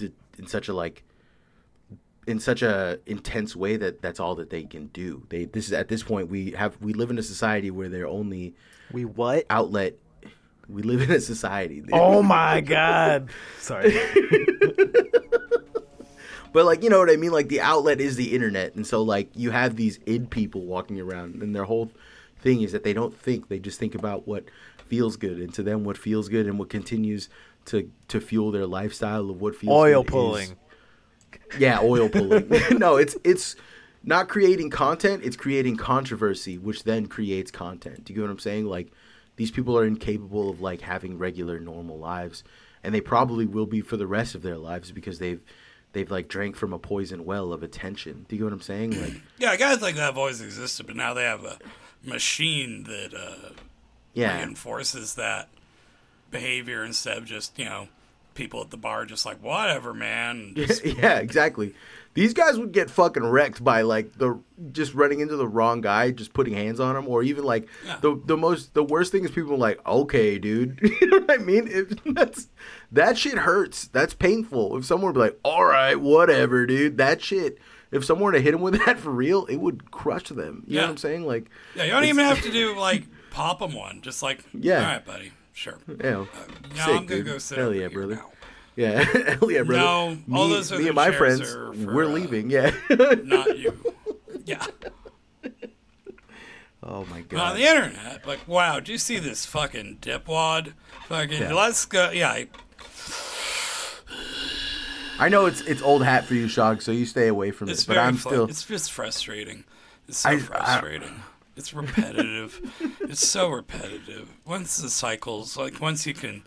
intense way that's all that they can do. At this point we live in a society where they're only outlet. We live in a society. Oh my God. Sorry. But like, you know what I mean? Like the outlet is the internet. And so like you have these id people walking around, and their whole thing is that they don't think, they just think about what feels good. And to them, what feels good and what continues to fuel their lifestyle of what feels oil good pulling. Yeah, oil pulling. No, it's not creating content, it's creating controversy, which then creates content. Do you get what I'm saying? Like these people are incapable of like having regular normal lives, and they probably will be for the rest of their lives because they've like drank from a poison well of attention. Do you get what I'm saying? Like yeah, guys like that have always existed, but now they have a machine that reinforces that behavior instead of just, people at the bar just like, whatever, man. Yeah, exactly. These guys would get fucking wrecked by like just running into the wrong guy, just putting hands on him, or even like the worst thing is people are like, okay, dude, you know what I mean? That shit hurts. That's painful. If someone would be like, all right, whatever, dude, that shit. If someone were to hit him with that for real, it would crush them. You know what I'm saying? Like, yeah, you don't even have to do like pop them one. Just like, all right, buddy, Sure. Yeah, Now sick, I'm gonna dude. go sit Hell over yeah, here brother. now. Yeah, hell yeah, brother. No, all those other me and my chairs friends, are for, we're leaving. Yeah. Not you. Yeah. Oh my But on god. the internet, like, wow, do you see this fucking dipwad? Fucking, Yeah. let's go. Yeah, I know it's old hat for you, Shog, so you stay away from it's it. But very I'm still. It's just frustrating. It's so I- frustrating. It's repetitive. It's so repetitive. Once the cycles, like once you can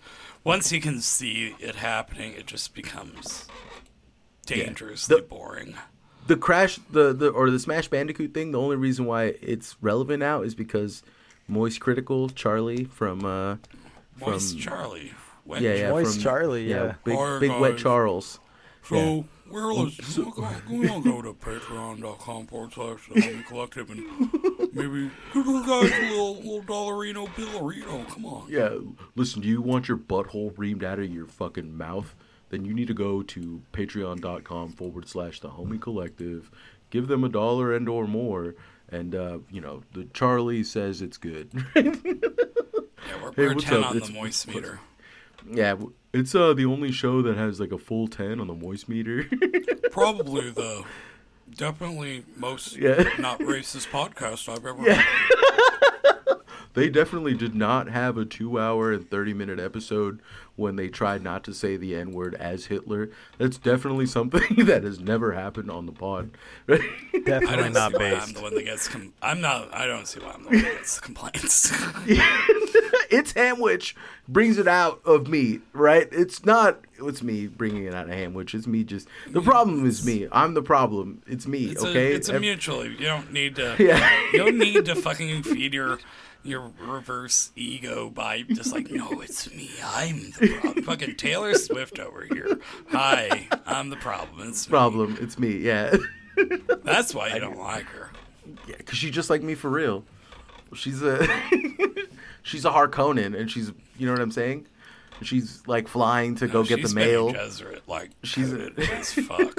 see it happening, it just becomes dangerously boring. The Crash, the Smash Bandicoot thing. The only reason why it's relevant now is because Moist Critical Charlie from Moist Charlie. Wet yeah, Moist from, Charlie, yeah. big Alright, big wet guys. Charles. So Yeah. we're listening. We're gonna go to patreon.com/the Collective and maybe give you guys a little dollarino billarino. Come on. Yeah, listen. Do you want your butthole reamed out of your fucking mouth? Then you need to go to patreon.com/the Homie Collective. Give them $1 and or more, and the Charlie says it's good. Yeah, we're, Hey, we're what's 10 up? on It's- the moist meter. Yeah, it's the only show that has like a full 10 on the moist meter. Probably the definitely most Yeah. not racist podcast I've ever Yeah. heard. They definitely did not have a 2-hour and 30-minute episode when they tried not to say the N-word as Hitler. That's definitely something that has never happened on the pod. Right? I Definitely don't not see why I'm based. the one that gets I don't see why I'm the one that gets complaints. It's Hamwich brings it out of me, right? It's me bringing it out of Hamwich. It's me just. The problem is me. I'm the problem. It's me, It's okay? it's a mutual. You don't need to. Yeah. You don't need to fucking feed your reverse ego by just like, no, it's me. I'm the problem. Fucking Taylor Swift over here. Hi, I'm the problem. It's me. Problem. It's me, yeah. That's why you don't like her. Yeah, because she's just like me for real. She's a she's a Harkonnen, and she's, you know what I'm saying? She's like flying to go get the She's mail. Bene Gesserit, like She's coded as fuck.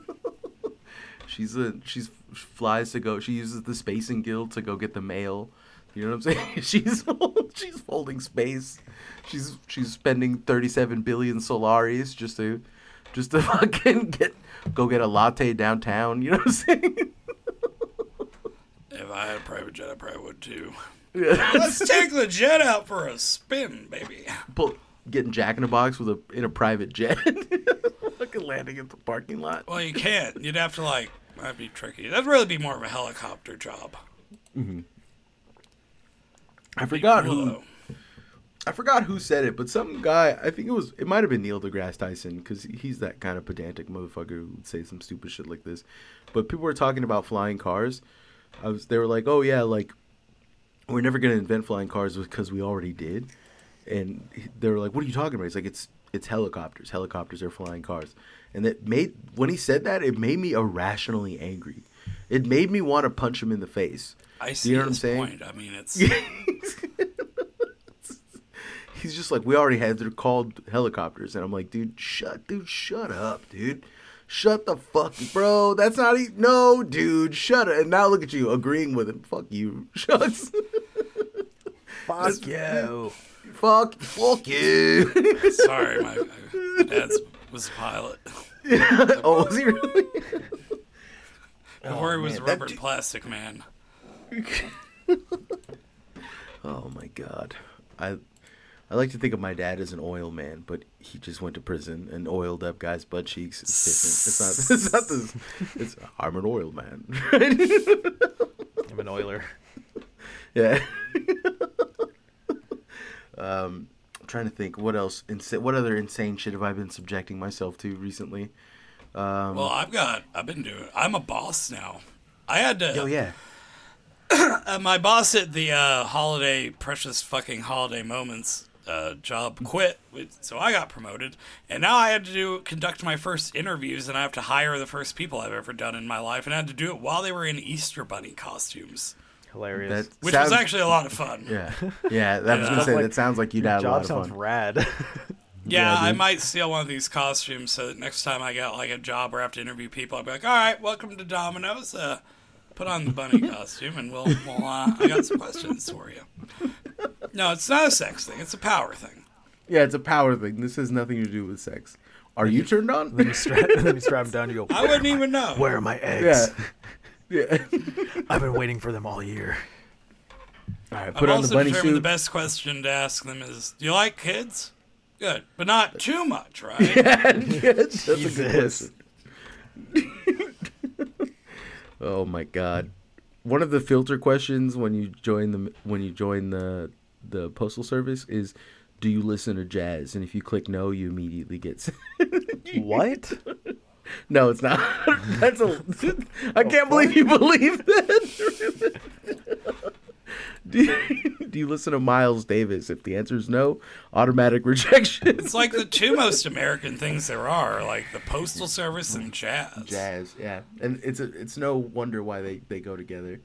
She flies to go. She uses the Spacing Guild to go get the mail. You know what I'm saying? She's folding space. She's spending 37 billion Solaris just to fucking go get a latte downtown. You know what I'm saying? If I had a private jet, I probably would too. Yeah. Let's take the jet out for a spin, baby. Getting Jack in a Box in a private jet, fucking landing in the parking lot. Well, you can't. You'd have to that'd be tricky. That'd really be more of a helicopter job. I forgot Cool, who. though. I forgot who said it, but some guy, I think it might have been Neil deGrasse Tyson, because he's that kind of pedantic motherfucker who would say some stupid shit like this. But people were talking about flying cars. They were like, oh yeah, like, we're never going to invent flying cars because we already did. And they were like, what are you talking about? He's like, it's helicopters. Helicopters are flying cars. And when he said that, it made me irrationally angry. It made me want to punch him in the face. I see You know what I'm his saying? point. I mean, it's He's just like, they're called helicopters. And I'm like, dude, shut up, dude. Shut the fuck, bro. That's not, no, dude, shut up. And now look at you, agreeing with him. Fuck you, Shucks. Fuck you. Fuck you. sorry. My dad was a pilot Oh, was he really? before he was man, a that rubber dude- plastic man. Oh my god. I like to think of my dad as an oil man, but he just went to prison and oiled up guys' butt cheeks. It's different. It's I'm an oil man. I'm an oiler. Yeah. I'm trying to think what else. What other insane shit have I been subjecting myself to recently? Well, I'm a boss now. I had to. Oh yeah. My boss at the precious fucking holiday moments job quit, so I got promoted, and now I had to conduct my first interviews, and I have to hire the first people I've ever done in my life, and I had to do it while they were in Easter Bunny costumes, Hilarious. which was actually a lot of fun. Yeah. Yeah. I was gonna say Like, that sounds like you'd have a lot Job of sounds fun. rad. Yeah, Yeah, I dude. might steal one of these costumes so that next time I get like a job where I have to interview people, I'll be like, all right, welcome to Domino's. Put on the bunny costume, and we'll I got some questions for you. No, it's not a sex thing. It's a power thing. Yeah, it's a power thing. This has nothing to do with sex. Are you turned on? Then you strap him down. You go. I wouldn't even know. Where are my eggs? Yeah. I've been waiting for them all year. All right, I've put on the also bunny determined the suit. best question to ask them is, do you like kids? Good, but not too much, right? That's a good Jesus. question. Oh my god. One of the filter questions when you join the postal service is, do you listen to jazz? And if you click no, you immediately get What? No, it's not. I can't believe you believe that. Do you listen to Miles Davis? If the answer is no, automatic rejection. It's like the two most American things there are, like the Postal Service and jazz. Jazz, yeah. And it's no wonder why they go together.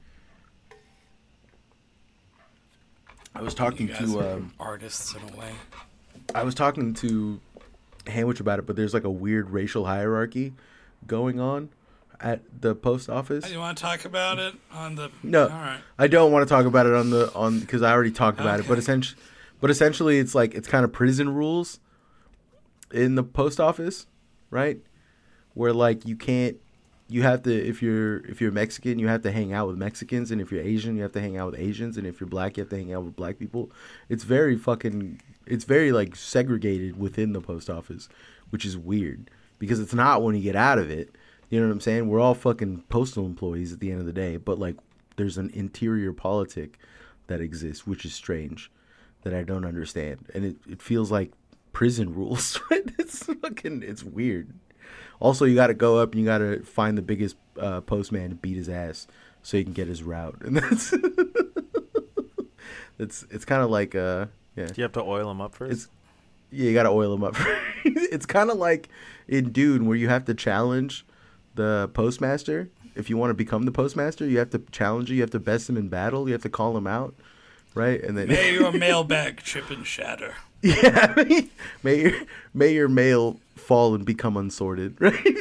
I was talking You guys to are artists in a way. I was talking to Hanwich about it, but there's like a weird racial hierarchy going on at the post office. Do you want to talk about it on the? No, All right. I don't want to talk about it on because I already talked about it. But Okay. essentially, it's like it's kind of prison rules in the post office, right? Where like you have to if you're Mexican, you have to hang out with Mexicans, and if you're Asian, you have to hang out with Asians, and if you're black, you have to hang out with black people. It's very like segregated within the post office, which is weird because it's not when you get out of it. You know what I'm saying? We're all fucking postal employees at the end of the day, but like there's an interior politic that exists, which is strange, that I don't understand. And it feels like prison rules, right? It's weird. Also, you got to go up and you got to find the biggest postman to beat his ass so you can get his route. And that's it's kind of like yeah. Do you have to oil him up first? Yeah, you got to oil him up. It's kind of like in Dune where you have to challenge the postmaster. If you want to become the postmaster, you have to challenge him. You have to best him in battle. You have to call him out, right? And then May your mailbag chip and shatter. yeah, may your mail fall and become unsorted, right?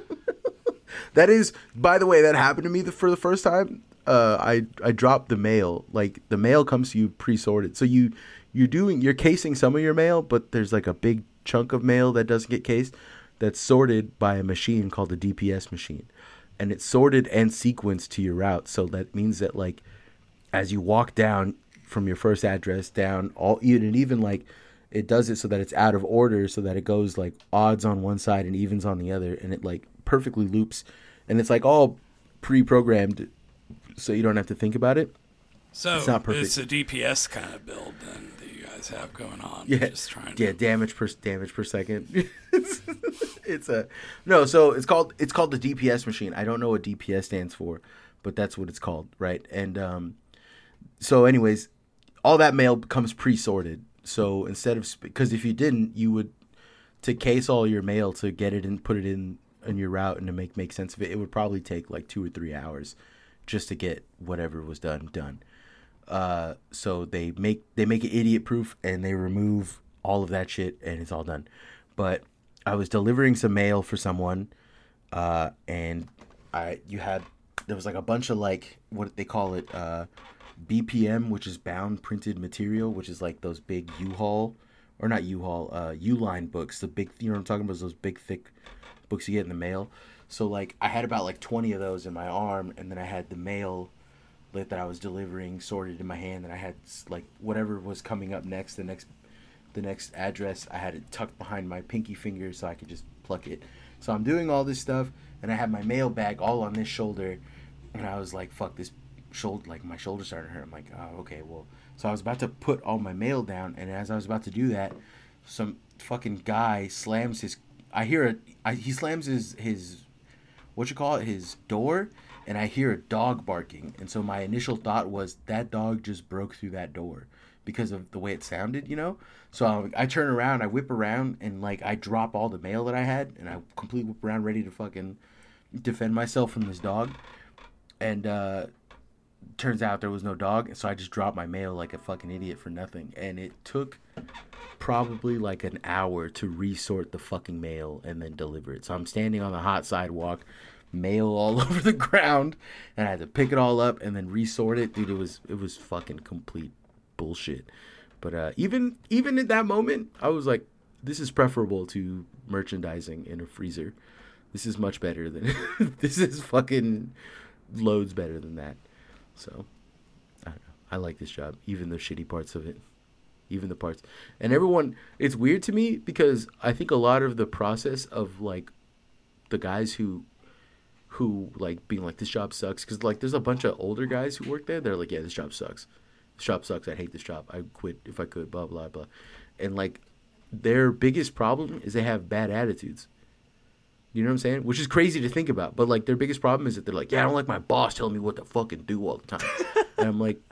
That is, by the way, that happened to me for the first time. I dropped the mail. Like the mail comes to you pre-sorted, so you're casing some of your mail, but there's like a big chunk of mail that doesn't get cased. That's sorted by a machine called the DPS machine, and it's sorted and sequenced to your route. So that means that like as you walk down from your first address down, even like it does it so that it's out of order, so that it goes like odds on one side and evens on the other, and it like perfectly loops, and it's like all pre-programmed, so you don't have to think about it. So It's not perfect. it's a DPS kind of build then that you guys have going on. Yeah, Just trying yeah, to. damage per second. it's a no. So it's called the DPS machine. I don't know what DPS stands for, but that's what it's called, right? And so anyways, all that mail becomes pre-sorted. So instead of because if you didn't, you would to case all your mail to get it and put it in your route and to make sense of it. It would probably take like 2 or 3 hours just to get whatever was done. So they make it idiot proof and they remove all of that shit and it's all done. But I was delivering some mail for someone, and there was like a bunch of like what they call it, BPM, which is bound printed material, which is like those big U-Haul or not U-Haul, U-Line books, the big, you know what I'm talking about, those big thick books you get in the mail. So like I had about like 20 of those in my arm, and then I had the mail that I was delivering sorted in my hand, and I had like whatever was coming up next, the next address, I had it tucked behind my pinky finger so I could just pluck it. So I'm doing all this stuff, and I had my mail bag all on this shoulder, and I was like, fuck, this shoulder, like my shoulder started to hurt. I'm like, oh, okay, well. So I was about to put all my mail down, and as I was about to do that, some fucking guy slams his, he slams his what you call it, his door, and I hear a dog barking. And so my initial thought was that dog just broke through that door because of the way it sounded, you know? So I turn around, I whip around, and like I drop all the mail that I had, and I completely whip around ready to fucking defend myself from this dog. And turns out there was no dog, so I just dropped my mail like a fucking idiot for nothing. And it took probably like an hour to resort the fucking mail and then deliver it. So I'm standing on the hot sidewalk, mail all over the ground, and I had to pick it all up and then resort it. Dude, it was fucking complete bullshit. But even at that moment, I was like, this is preferable to merchandising in a freezer. This is much better than this is fucking loads better than that. So I don't know. I like this job, even the shitty parts of it. Even the parts. And everyone, it's weird to me because I think a lot of the process of like the guys who like being like, this job sucks, because like there's a bunch of older guys who work there. They're like, yeah, this job sucks. This job sucks. I hate this job. I quit if I could, blah, blah, blah. And like their biggest problem is they have bad attitudes. You know what I'm saying? Which is crazy to think about. But like their biggest problem is that they're like, yeah, I don't like my boss telling me what to fucking do all the time. And I'm like,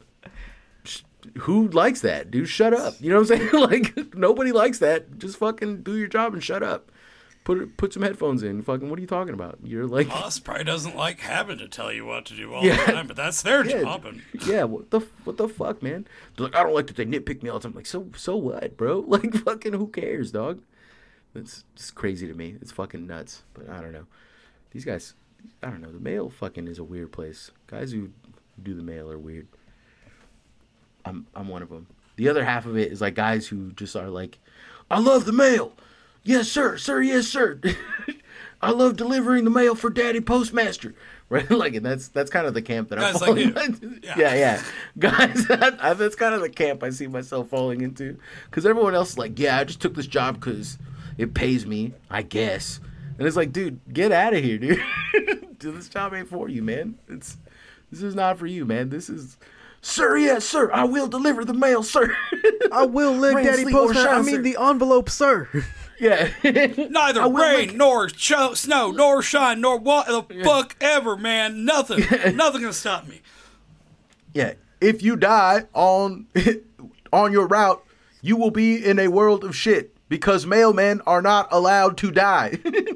who likes that, dude? Shut up. You know what I'm saying? Like nobody likes that. Just fucking do your job and shut up. Put some headphones in. Fucking, what are you talking about? You're like, boss probably doesn't like having to tell you what to do all the time, but that's their job. And yeah, what the fuck, man? They're like, I don't like that they nitpick me all the time. I'm like, so what, bro? Like, fucking, who cares, dog? It's just crazy to me. It's fucking nuts. But I don't know. These guys, I don't know. The mail fucking is a weird place. Guys who do the mail are weird. I'm one of them. The other half of it is like guys who just are like, I love the mail. Yes, sir. Sir, yes, sir. I love delivering the mail for Daddy Postmaster. Right? Like, and that's kind of the camp that I'm guys falling like into. Yeah. Guys, that's kind of the camp I see myself falling into. Because everyone else is like, yeah, I just took this job because it pays me, I guess. And it's like, dude, get out of here, dude. Dude, this job ain't for you, man. This is not for you, man. This is... Sir, yes, sir. I will deliver the mail, sir. I will lick Rain, Daddy sleet, or Postmaster. I shine, mean sir. the envelope, sir. Yeah. neither rain nor snow nor shine nor what the fuck ever, man. Nothing gonna stop me. Yeah. If you die on your route, you will be in a world of shit because mailmen are not allowed to die.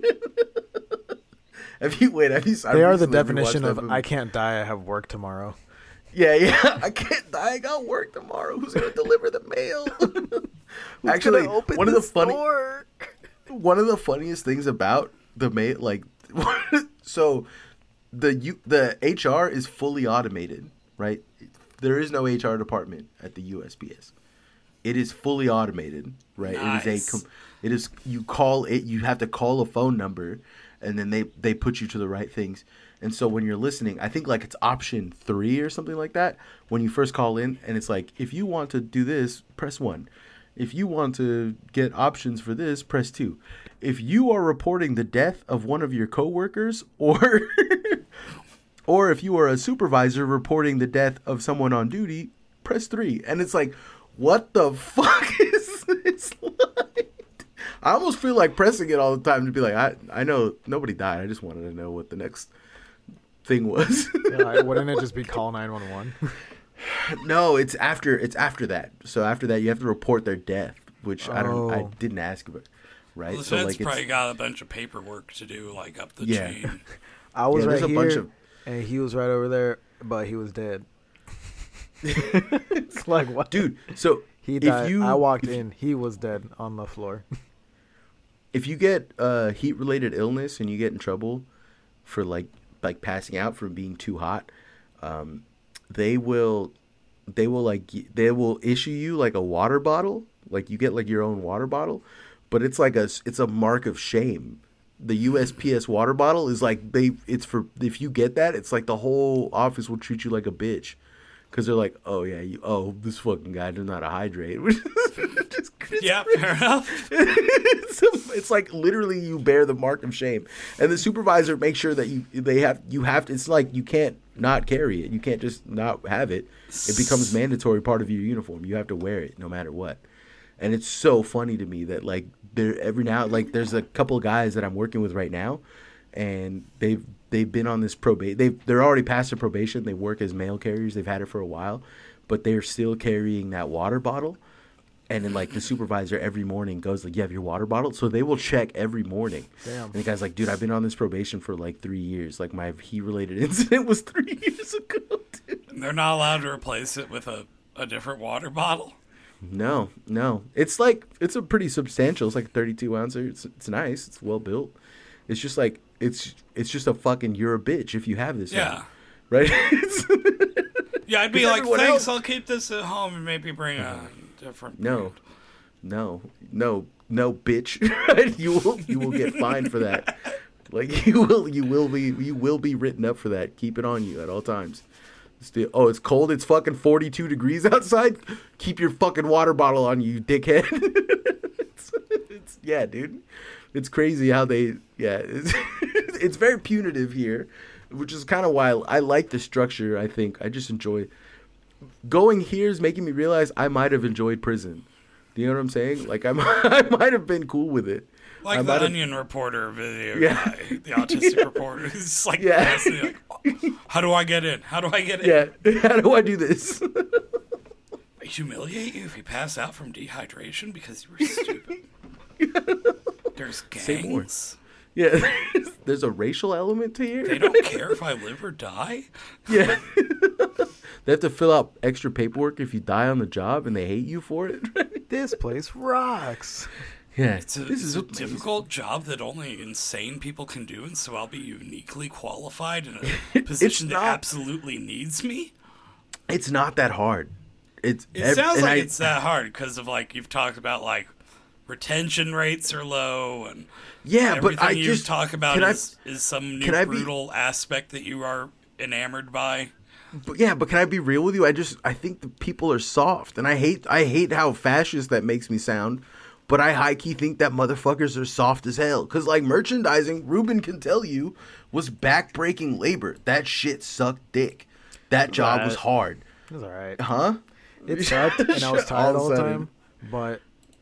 Have you? They are the definition of I can't die. I have work tomorrow. Yeah. I can't die. I got work tomorrow. Who's gonna deliver the mail? Actually, one of the funniest things about the mail, like, so the HR is fully automated, right? There is no HR department at the USPS. It is fully automated, right? Nice. It is you call it. You have to call a phone number, and then they put you to the right things. And so when you're listening, I think like it's option 3 or something like that. When you first call in, and it's like, if you want to do this, press 1. If you want to get options for this, press 2. If you are reporting the death of one of your coworkers, or or if you are a supervisor reporting the death of someone on duty, press 3. And it's like, what the fuck is this like? I almost feel like pressing it all the time to be like, I know nobody died. I just wanted to know what the next thing was. Yeah, wouldn't it just be call 911? No, it's after that. So after that, you have to report their death, which I didn't ask about. Right? Well, the so feds like probably got a bunch of paperwork to do, like up the Yeah. chain. I was there's right a here, bunch of and he was right over there, but he was dead. It's like, what? dude. So He if died. you- I walked if- in. He was dead on the floor. if you get heat-related illness and you get in trouble for like passing out from being too hot, they will issue you like a water bottle. Like you get like your own water bottle, but it's like it's a mark of shame. The USPS water bottle is like it's for, if you get that, it's like the whole office will treat you like a bitch. Because they're like, oh, yeah, this fucking guy doesn't know how to hydrate. Yeah, fair enough. It's like literally you bear the mark of shame. And the supervisor makes sure that you have to, it's like you can't not carry it. You can't just not have it. It becomes mandatory part of your uniform. You have to wear it no matter what. And it's so funny to me that like there's a couple of guys that I'm working with right now, and they've been on this probation. They're already past their probation. They work as mail carriers. They've had it for a while, but they're still carrying that water bottle. And then like the supervisor every morning goes like, "You have your water bottle?" So they will check every morning. Damn. And the guy's like, "Dude, I've been on this probation for like 3 years. Like my heat-related incident was 3 years ago, dude." They're not allowed to replace it with a different water bottle. No. It's like, it's a pretty substantial. It's like a 32 ouncer. It's nice. It's well built. It's just like, it's just a fucking, you're a bitch if you have this. Yeah. Now, right? Yeah, I'd be 'Cause like, everyone thanks, else- I'll keep this at home and maybe bring a different. No, bitch. you will get fined for that. Like you will be written up for that. Keep it on you at all times. It's cold. It's fucking 42 degrees outside. Keep your fucking water bottle on you, dickhead. Yeah, dude. It's crazy how they. Yeah, it's very punitive here, which is kind of why I like the structure. I think I just enjoy. Going here is making me realize I might have enjoyed prison. Do you know what I'm saying? Like I might have been cool with it. Like I the might have- Onion Reporter video Yeah. guy, the autistic reporter. It's like, Yeah. fascinating, like, oh, how do I get in? How do I get in? Yeah, how do I do this? I humiliate you if you pass out from dehydration because you were stupid. There's Say more. gangs. Yeah, there's a racial element to here. They don't care if I live or die. Yeah. They have to fill out extra paperwork if you die on the job, and they hate you for it. This place rocks. Yeah, It's a difficult job that only insane people can do, and so I'll be uniquely qualified in a position that not- absolutely needs me. It's not that hard. It sounds like it's that hard because of, like, you've talked about, like, retention rates are low, and yeah, but everything I you just talk about can is some new can I be- brutal aspect that you are enamored by. But can I be real with you? I think the people are soft, and I hate how fascist that makes me sound. But I high key think that motherfuckers are soft as hell. Cause like merchandising, Ruben can tell you, was backbreaking labor. That shit sucked dick. That job was hard. It was alright. Huh? It sucked, and I was tired all the sudden. time. But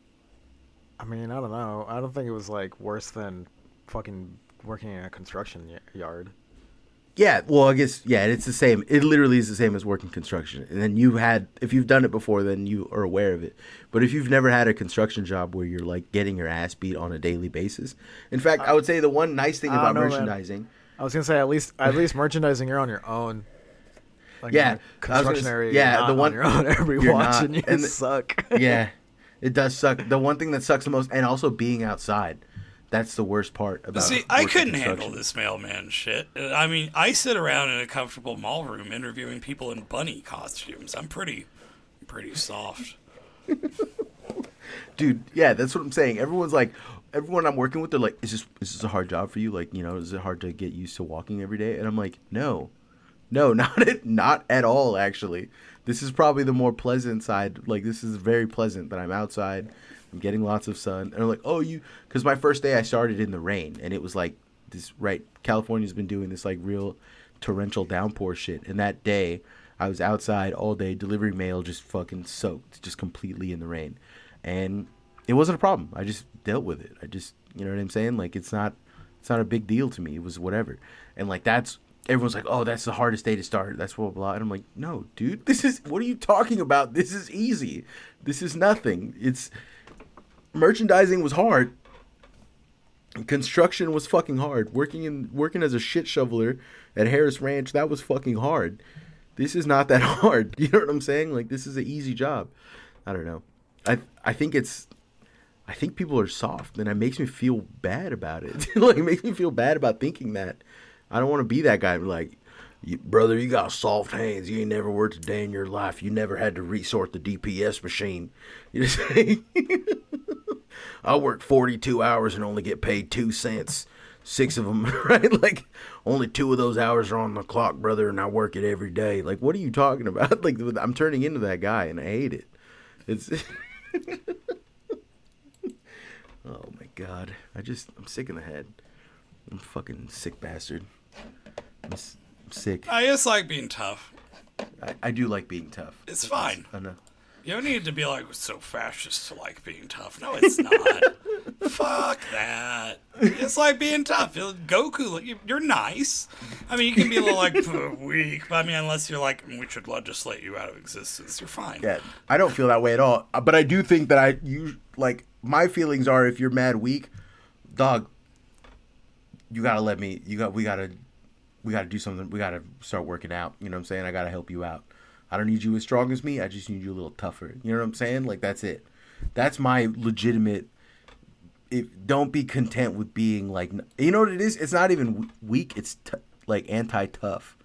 I mean, I don't know. I don't think it was like worse than fucking working in a construction yard. Yeah, well, I guess, yeah, it's the same. It literally is the same as working construction. And then if you've done it before, then you are aware of it. But if you've never had a construction job where you're, like, getting your ass beat on a daily basis. In fact, I would say the one nice thing I about don't know, man. merchandising. I was gonna say at least merchandising, you're on your own. Like Yeah, in a construction area. yeah, you're not the one- on your own. Everybody you're watching not, you and suck. Yeah, it does suck. The one thing that sucks the most, and also being outside. That's the worst part about See, I working couldn't construction. handle this mailman shit. I mean, I sit around in a comfortable mall room interviewing people in bunny costumes. I'm pretty soft. Dude, yeah, that's what I'm saying. Everyone I'm working with, they're like, is this a hard job for you? Like, you know, is it hard to get used to walking every day? And I'm like, no, not at all, actually. This is probably the more pleasant side. Like, this is very pleasant that I'm outside. I'm getting lots of sun. And I'm like, because my first day I started in the rain. And it was like this, right, California's been doing this, like, real torrential downpour shit. And that day, I was outside all day delivering mail, just fucking soaked, just completely in the rain. And it wasn't a problem. I just dealt with it. You know what I'm saying? Like, it's not a big deal to me. It was whatever. And like, everyone's like, oh, that's the hardest day to start. That's blah, blah. And I'm like, no, dude, what are you talking about? This is easy. This is nothing. Merchandising was hard. Construction was fucking hard. Working as a shit shoveler at Harris Ranch, that was fucking hard. This is not that hard. You know what I'm saying? Like, this is an easy job. I don't know. I think people are soft, and it makes me feel bad about it. Like, it makes me feel bad about thinking that. I don't want to be that guy. Like, brother, you got soft hands. You ain't never worked a day in your life. You never had to resort the DPS machine. You know what I'm saying? I work 42 hours and only get paid 2 cents. 6 of them, right? Like, only 2 of those hours are on the clock, brother, and I work it every day. Like, what are you talking about? Like, I'm turning into that guy, and I hate it. It's... Oh, my God. I'm sick in the head. I'm a fucking sick bastard. I'm sick. I just like being tough. I do like being tough. It's fine. I know. You don't need to be like so fascist to like being tough. No, it's not. Fuck that. It's like being tough. Goku, you're nice. I mean, you can be a little like weak, but I mean, unless you're like, we should legislate you out of existence, you're fine. Yeah, I don't feel that way at all. But I do think that my feelings are, if you're mad weak, dog, you gotta let me. We gotta do something. We gotta start working out. You know what I'm saying? I gotta help you out. I don't need you as strong as me. I just need you a little tougher. You know what I'm saying? Like, that's it. That's my legitimate. Don't be content with being like. You know what it is? It's not even weak. It's like anti-tough.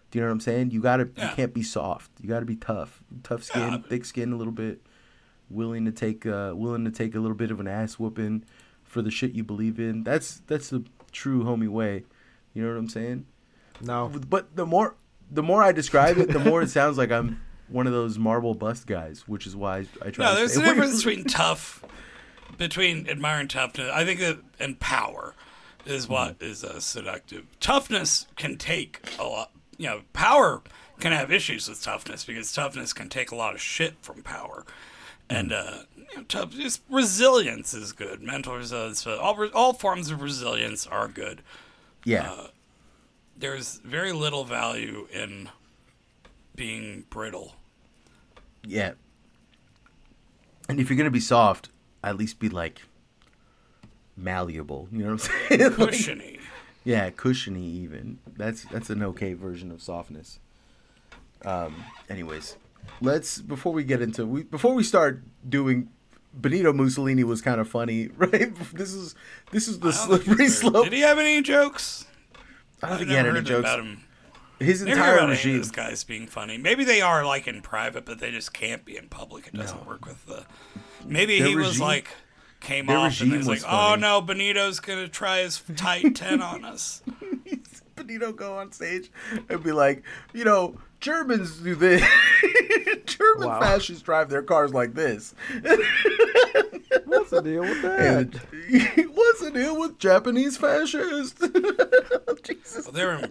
Do you know what I'm saying? You gotta, Yeah. you can't be soft. You gotta be tough, tough skin, Yeah. thick skin, a little bit, willing to take a little bit of an ass whooping for the shit you believe in. That's the true homie way. You know what I'm saying? No. But the more I describe it, the more it sounds like I'm one of those marble bust guys, which is why I try. No, to there's stay a away difference from- between admiring toughness. I think that and power is what is seductive. Toughness can take a lot. You know, power can have issues with toughness because toughness can take a lot of shit from power. And just resilience is good. Mental resilience, all forms of resilience are good. Yeah. There's very little value in being brittle. Yeah. And if you're gonna be soft, at least be like malleable. You know what I'm saying? Like, Cushiony. yeah, cushiony even. That's an okay version of softness. Anyways, before we start doing Benito Mussolini was kind of funny, right? This is the slippery slope. Did he have any jokes? I don't I've think he had never any heard jokes. about him. His Never heard entire about any of regime. those guys being funny. Maybe they are like in private, but they just can't be in public. It doesn't work with the. Maybe Their he was regime- like came their off and regime he's like, was "Oh funny." no, Benito's gonna try his tight 10 on us." Benito go on stage and be like, you know, Germans do this. German Wow. fascists drive their cars like this. What's the deal with that? And what's the deal with Japanese fascists? Jesus. Well, they're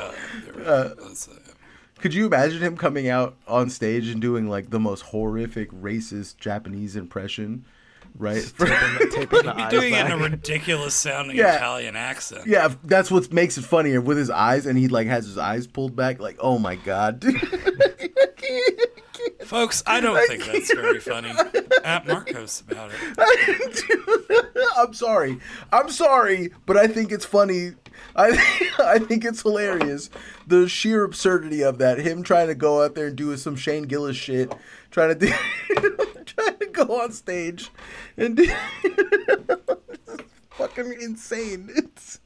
Could you imagine him coming out on stage and doing like the most horrific racist Japanese impression? Right? Taping the eyes doing it back. in a ridiculous sounding Yeah. Italian accent. Yeah, that's what makes it funnier with his eyes, and he like has his eyes pulled back. Like, oh my god, Folks, I don't think that's very funny. At Marcos about it. I'm sorry, but I think it's funny. I think it's hilarious. The sheer absurdity of that. Him trying to go out there and do some Shane Gillis shit, trying to go on stage and do fucking insane. It's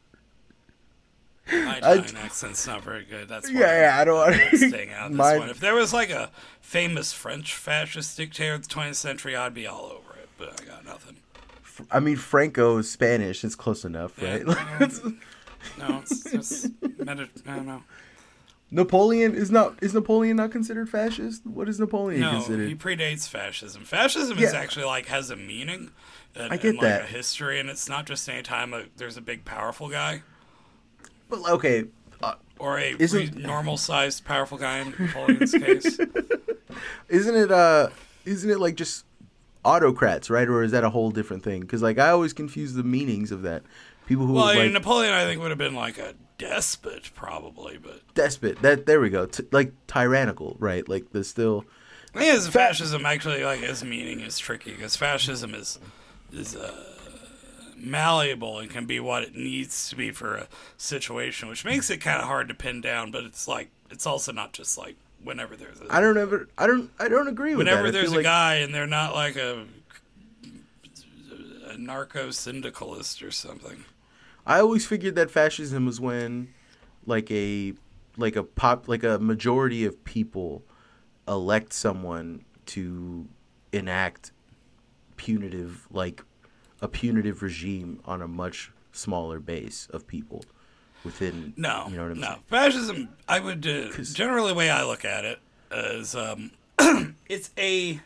My Italian accent's not very good. That's why Yeah, I don't- I'm staying out of this Mine- one. If there was like a famous French fascist dictator of the 20th century, I'd be all over it. But I got nothing. I mean, Franco is Spanish. It's close enough, Yeah, right? no, it's just I don't know. Napoleon is Napoleon not considered fascist? What is Napoleon No, considered? he predates fascism. Fascism is Yeah. actually like has a meaning and, I get and like that. a history, and it's not just any time there's a big powerful guy But okay, or a Isn't- normal sized powerful guy in Napoleon's case. isn't it like just autocrats, right? Or is that a whole different thing? Because like I always confuse the meanings of that. People who Well, like Napoleon, I think, would have been like a despot, probably, but despot. There we go. Like tyrannical, right? Like the still. I think fascism actually like its meaning is tricky because fascism is malleable and can be what it needs to be for a situation, which makes it kind of hard to pin down. But it's like it's also not just like whenever there's I don't agree with that. whenever I there's feel a like, guy and they're not like a narco syndicalist or something. I always figured that fascism was when like a majority of people elect someone to enact a punitive regime on a much smaller base of people within. No, you know what I'm no. saying? Fascism, I would generally the way I look at it is it's a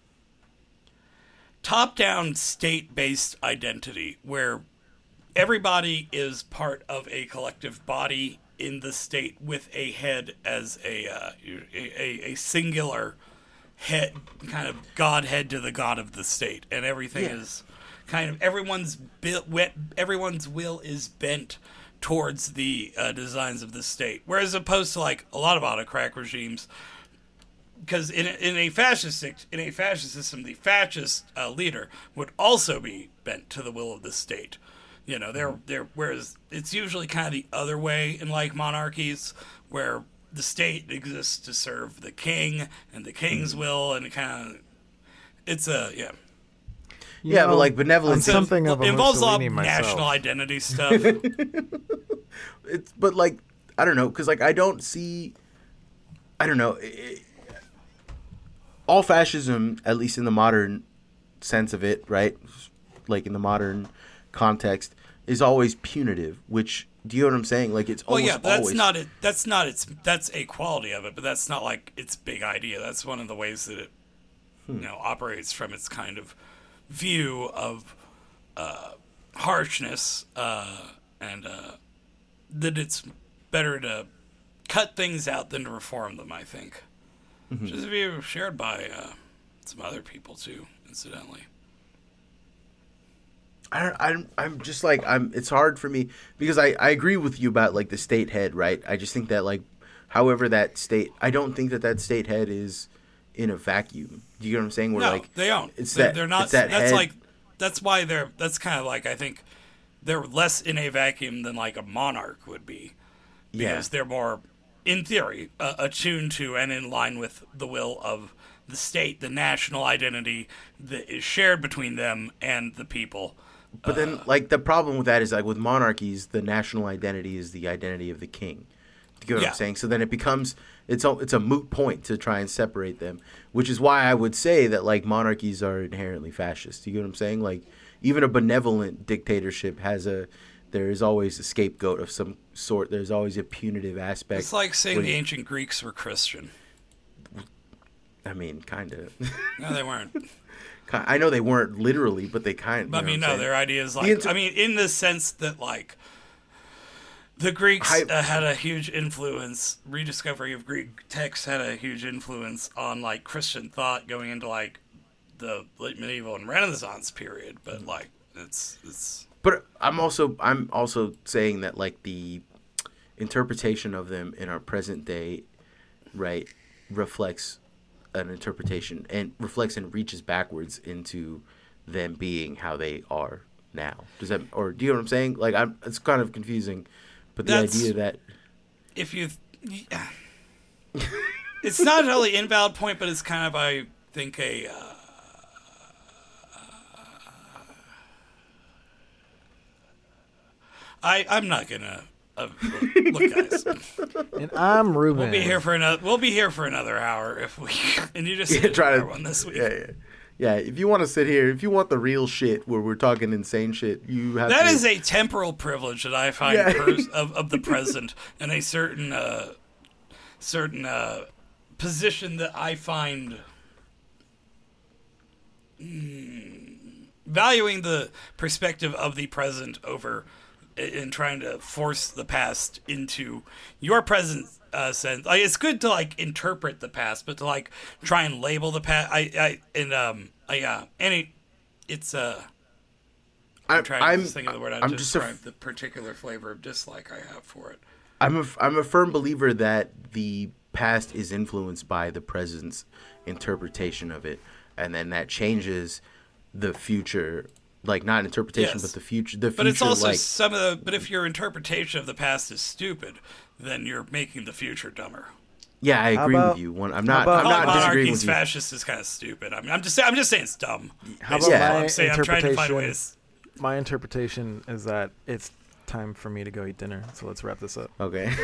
top-down state-based identity where everybody is part of a collective body in the state with a head as a singular head, kind of godhead to the god of the state, and everything Yeah. is kind of everyone's will is bent towards the designs of the state, whereas opposed to like a lot of autocratic regimes. Because in a fascist system, the fascist leader would also be bent to the will of the state. You know, they're whereas it's usually kind of the other way in like monarchies, where the state exists to serve the king and the king's will, and it kind of it's You Yeah, but know, like benevolence. I'm something of a it involves a lot Mussolini of myself. national identity stuff. But like I don't know, because like I don't know. All fascism, at least in the modern sense of it, right? Like in the modern context, is always punitive. Which, do you know what I'm saying? Like it's almost always. That's a quality of it, but that's not like its big idea. That's one of the ways that it, operates from its kind of view of harshness, and that it's better to cut things out than to reform them, I think. Which is a view shared by some other people, too, incidentally. I'm just like, it's hard for me, because I agree with you about, like, the state head, right? I just think that, like, however that state, I don't think that state head is in a vacuum. Do you get what I'm saying? Where, No, like, they don't. They're not. That's why that's kind of like, I think they're less in a vacuum than like a monarch would be, because they're more, in theory, attuned to and in line with the will of the state, the national identity that is shared between them and the people. But then, like, the problem with that is, like, with monarchies, the national identity is the identity of the king. Do you get what I'm saying? So then it becomes, it's a moot point to try and separate them, which is why I would say that, like, monarchies are inherently fascist. Do you get what I'm saying? Like, even a benevolent dictatorship there is always a scapegoat of some sort. There's always a punitive aspect. It's like saying the ancient Greeks were Christian. I mean, kind of. No, they weren't. I know they weren't literally, but they kind of. But I mean, no, their ideas, like, in the sense that, like, the Greeks had a huge influence, rediscovery of Greek texts had a huge influence on, like, Christian thought going into, like, the late medieval and Renaissance period. But, like, it's. But I'm also saying that, like, the interpretation of them in our present day, right, reflects an interpretation and reflects and reaches backwards into them being how they are now. Do you know what I'm saying? Like, it's kind of confusing, but the idea that it's not a really invalid point, but it's kind of, I think, I'm not gonna look, guys. And I'm Ruben. We'll be here for another hour if we. And you just try to one this week. Yeah. If you want to sit here, if you want the real shit where we're talking insane shit, you have. That is a temporal privilege that I find of the present, and a certain position that I find valuing the perspective of the present over. In trying to force the past into your present sense, like, it's good to, like, interpret the past, but to, like, try and label the past, I'm trying to think of the word to describe the particular flavor of dislike I have for it. I'm a firm believer that the past is influenced by the present's interpretation of it, and then that changes the future. Like, not interpretation, but the future. But it's also, like, but if your interpretation of the past is stupid, then you're making the future dumber. Yeah, I agree with you. I'm not disagreeing with you. Fascist is kind of stupid. I mean, I'm just saying it's dumb. How about I'm trying to find ways. My interpretation is that it's time for me to go eat dinner. So let's wrap this up. Okay.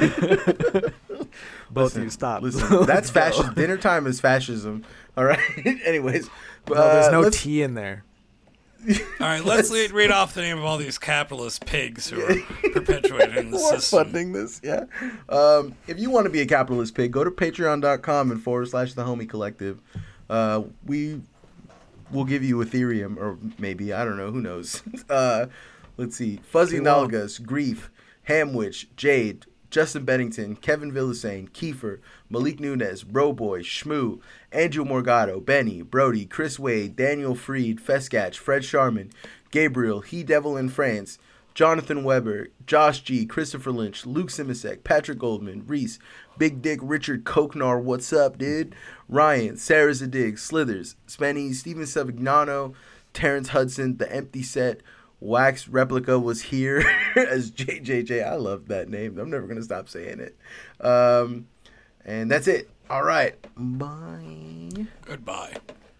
Both of you stop. Listen, that's fascism. Dinner time is fascism. All right. Anyways, there's no tea in there. All right, let's read off the name of all these capitalist pigs who are perpetuating the system. Funding this, yeah. If you want to be a capitalist pig, go to patreon.com and / the Homie Collective. We will give you Ethereum, or maybe, I don't know, who knows. Let's see. Fuzzy Nalgas, Grief, Hamwich, Jade, Justin Bennington, Kevin Villasane, Kiefer, Malik Nunez, Broboy, Shmoo, Andrew Morgado, Benny, Brody, Chris Wade, Daniel Freed, Feskatch, Fred Sharman, Gabriel, He Devil in France, Jonathan Weber, Josh G, Christopher Lynch, Luke Simasek, Patrick Goldman, Reese, Big Dick Richard Koknar, what's up, dude? Ryan, Sarah Zadig, Slithers, Spenny, Steven Savignano, Terrence Hudson, The Empty Set, Wax Replica was here as JJJ. I love that name. I'm never going to stop saying it. And that's it. All right. Bye. Goodbye.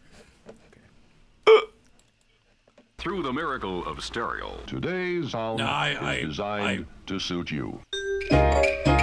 Through the miracle of stereo, today's sound is designed to suit you.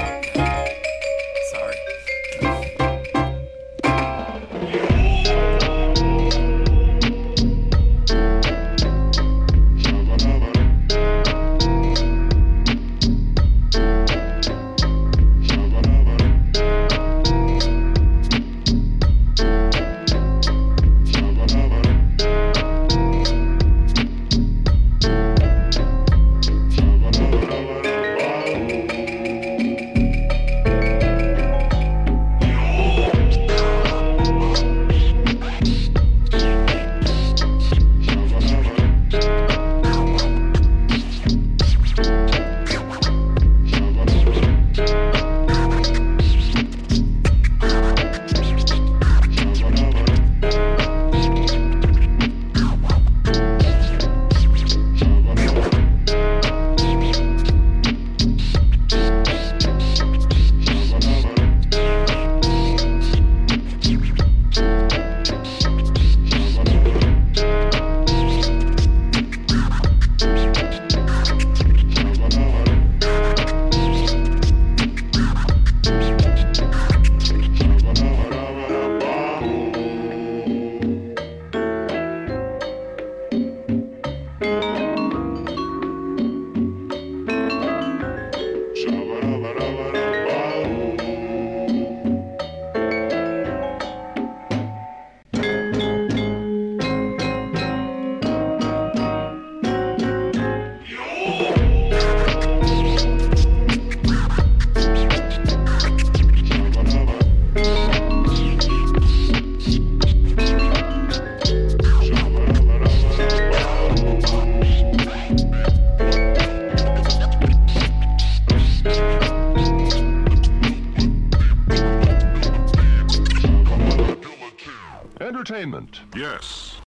Yes.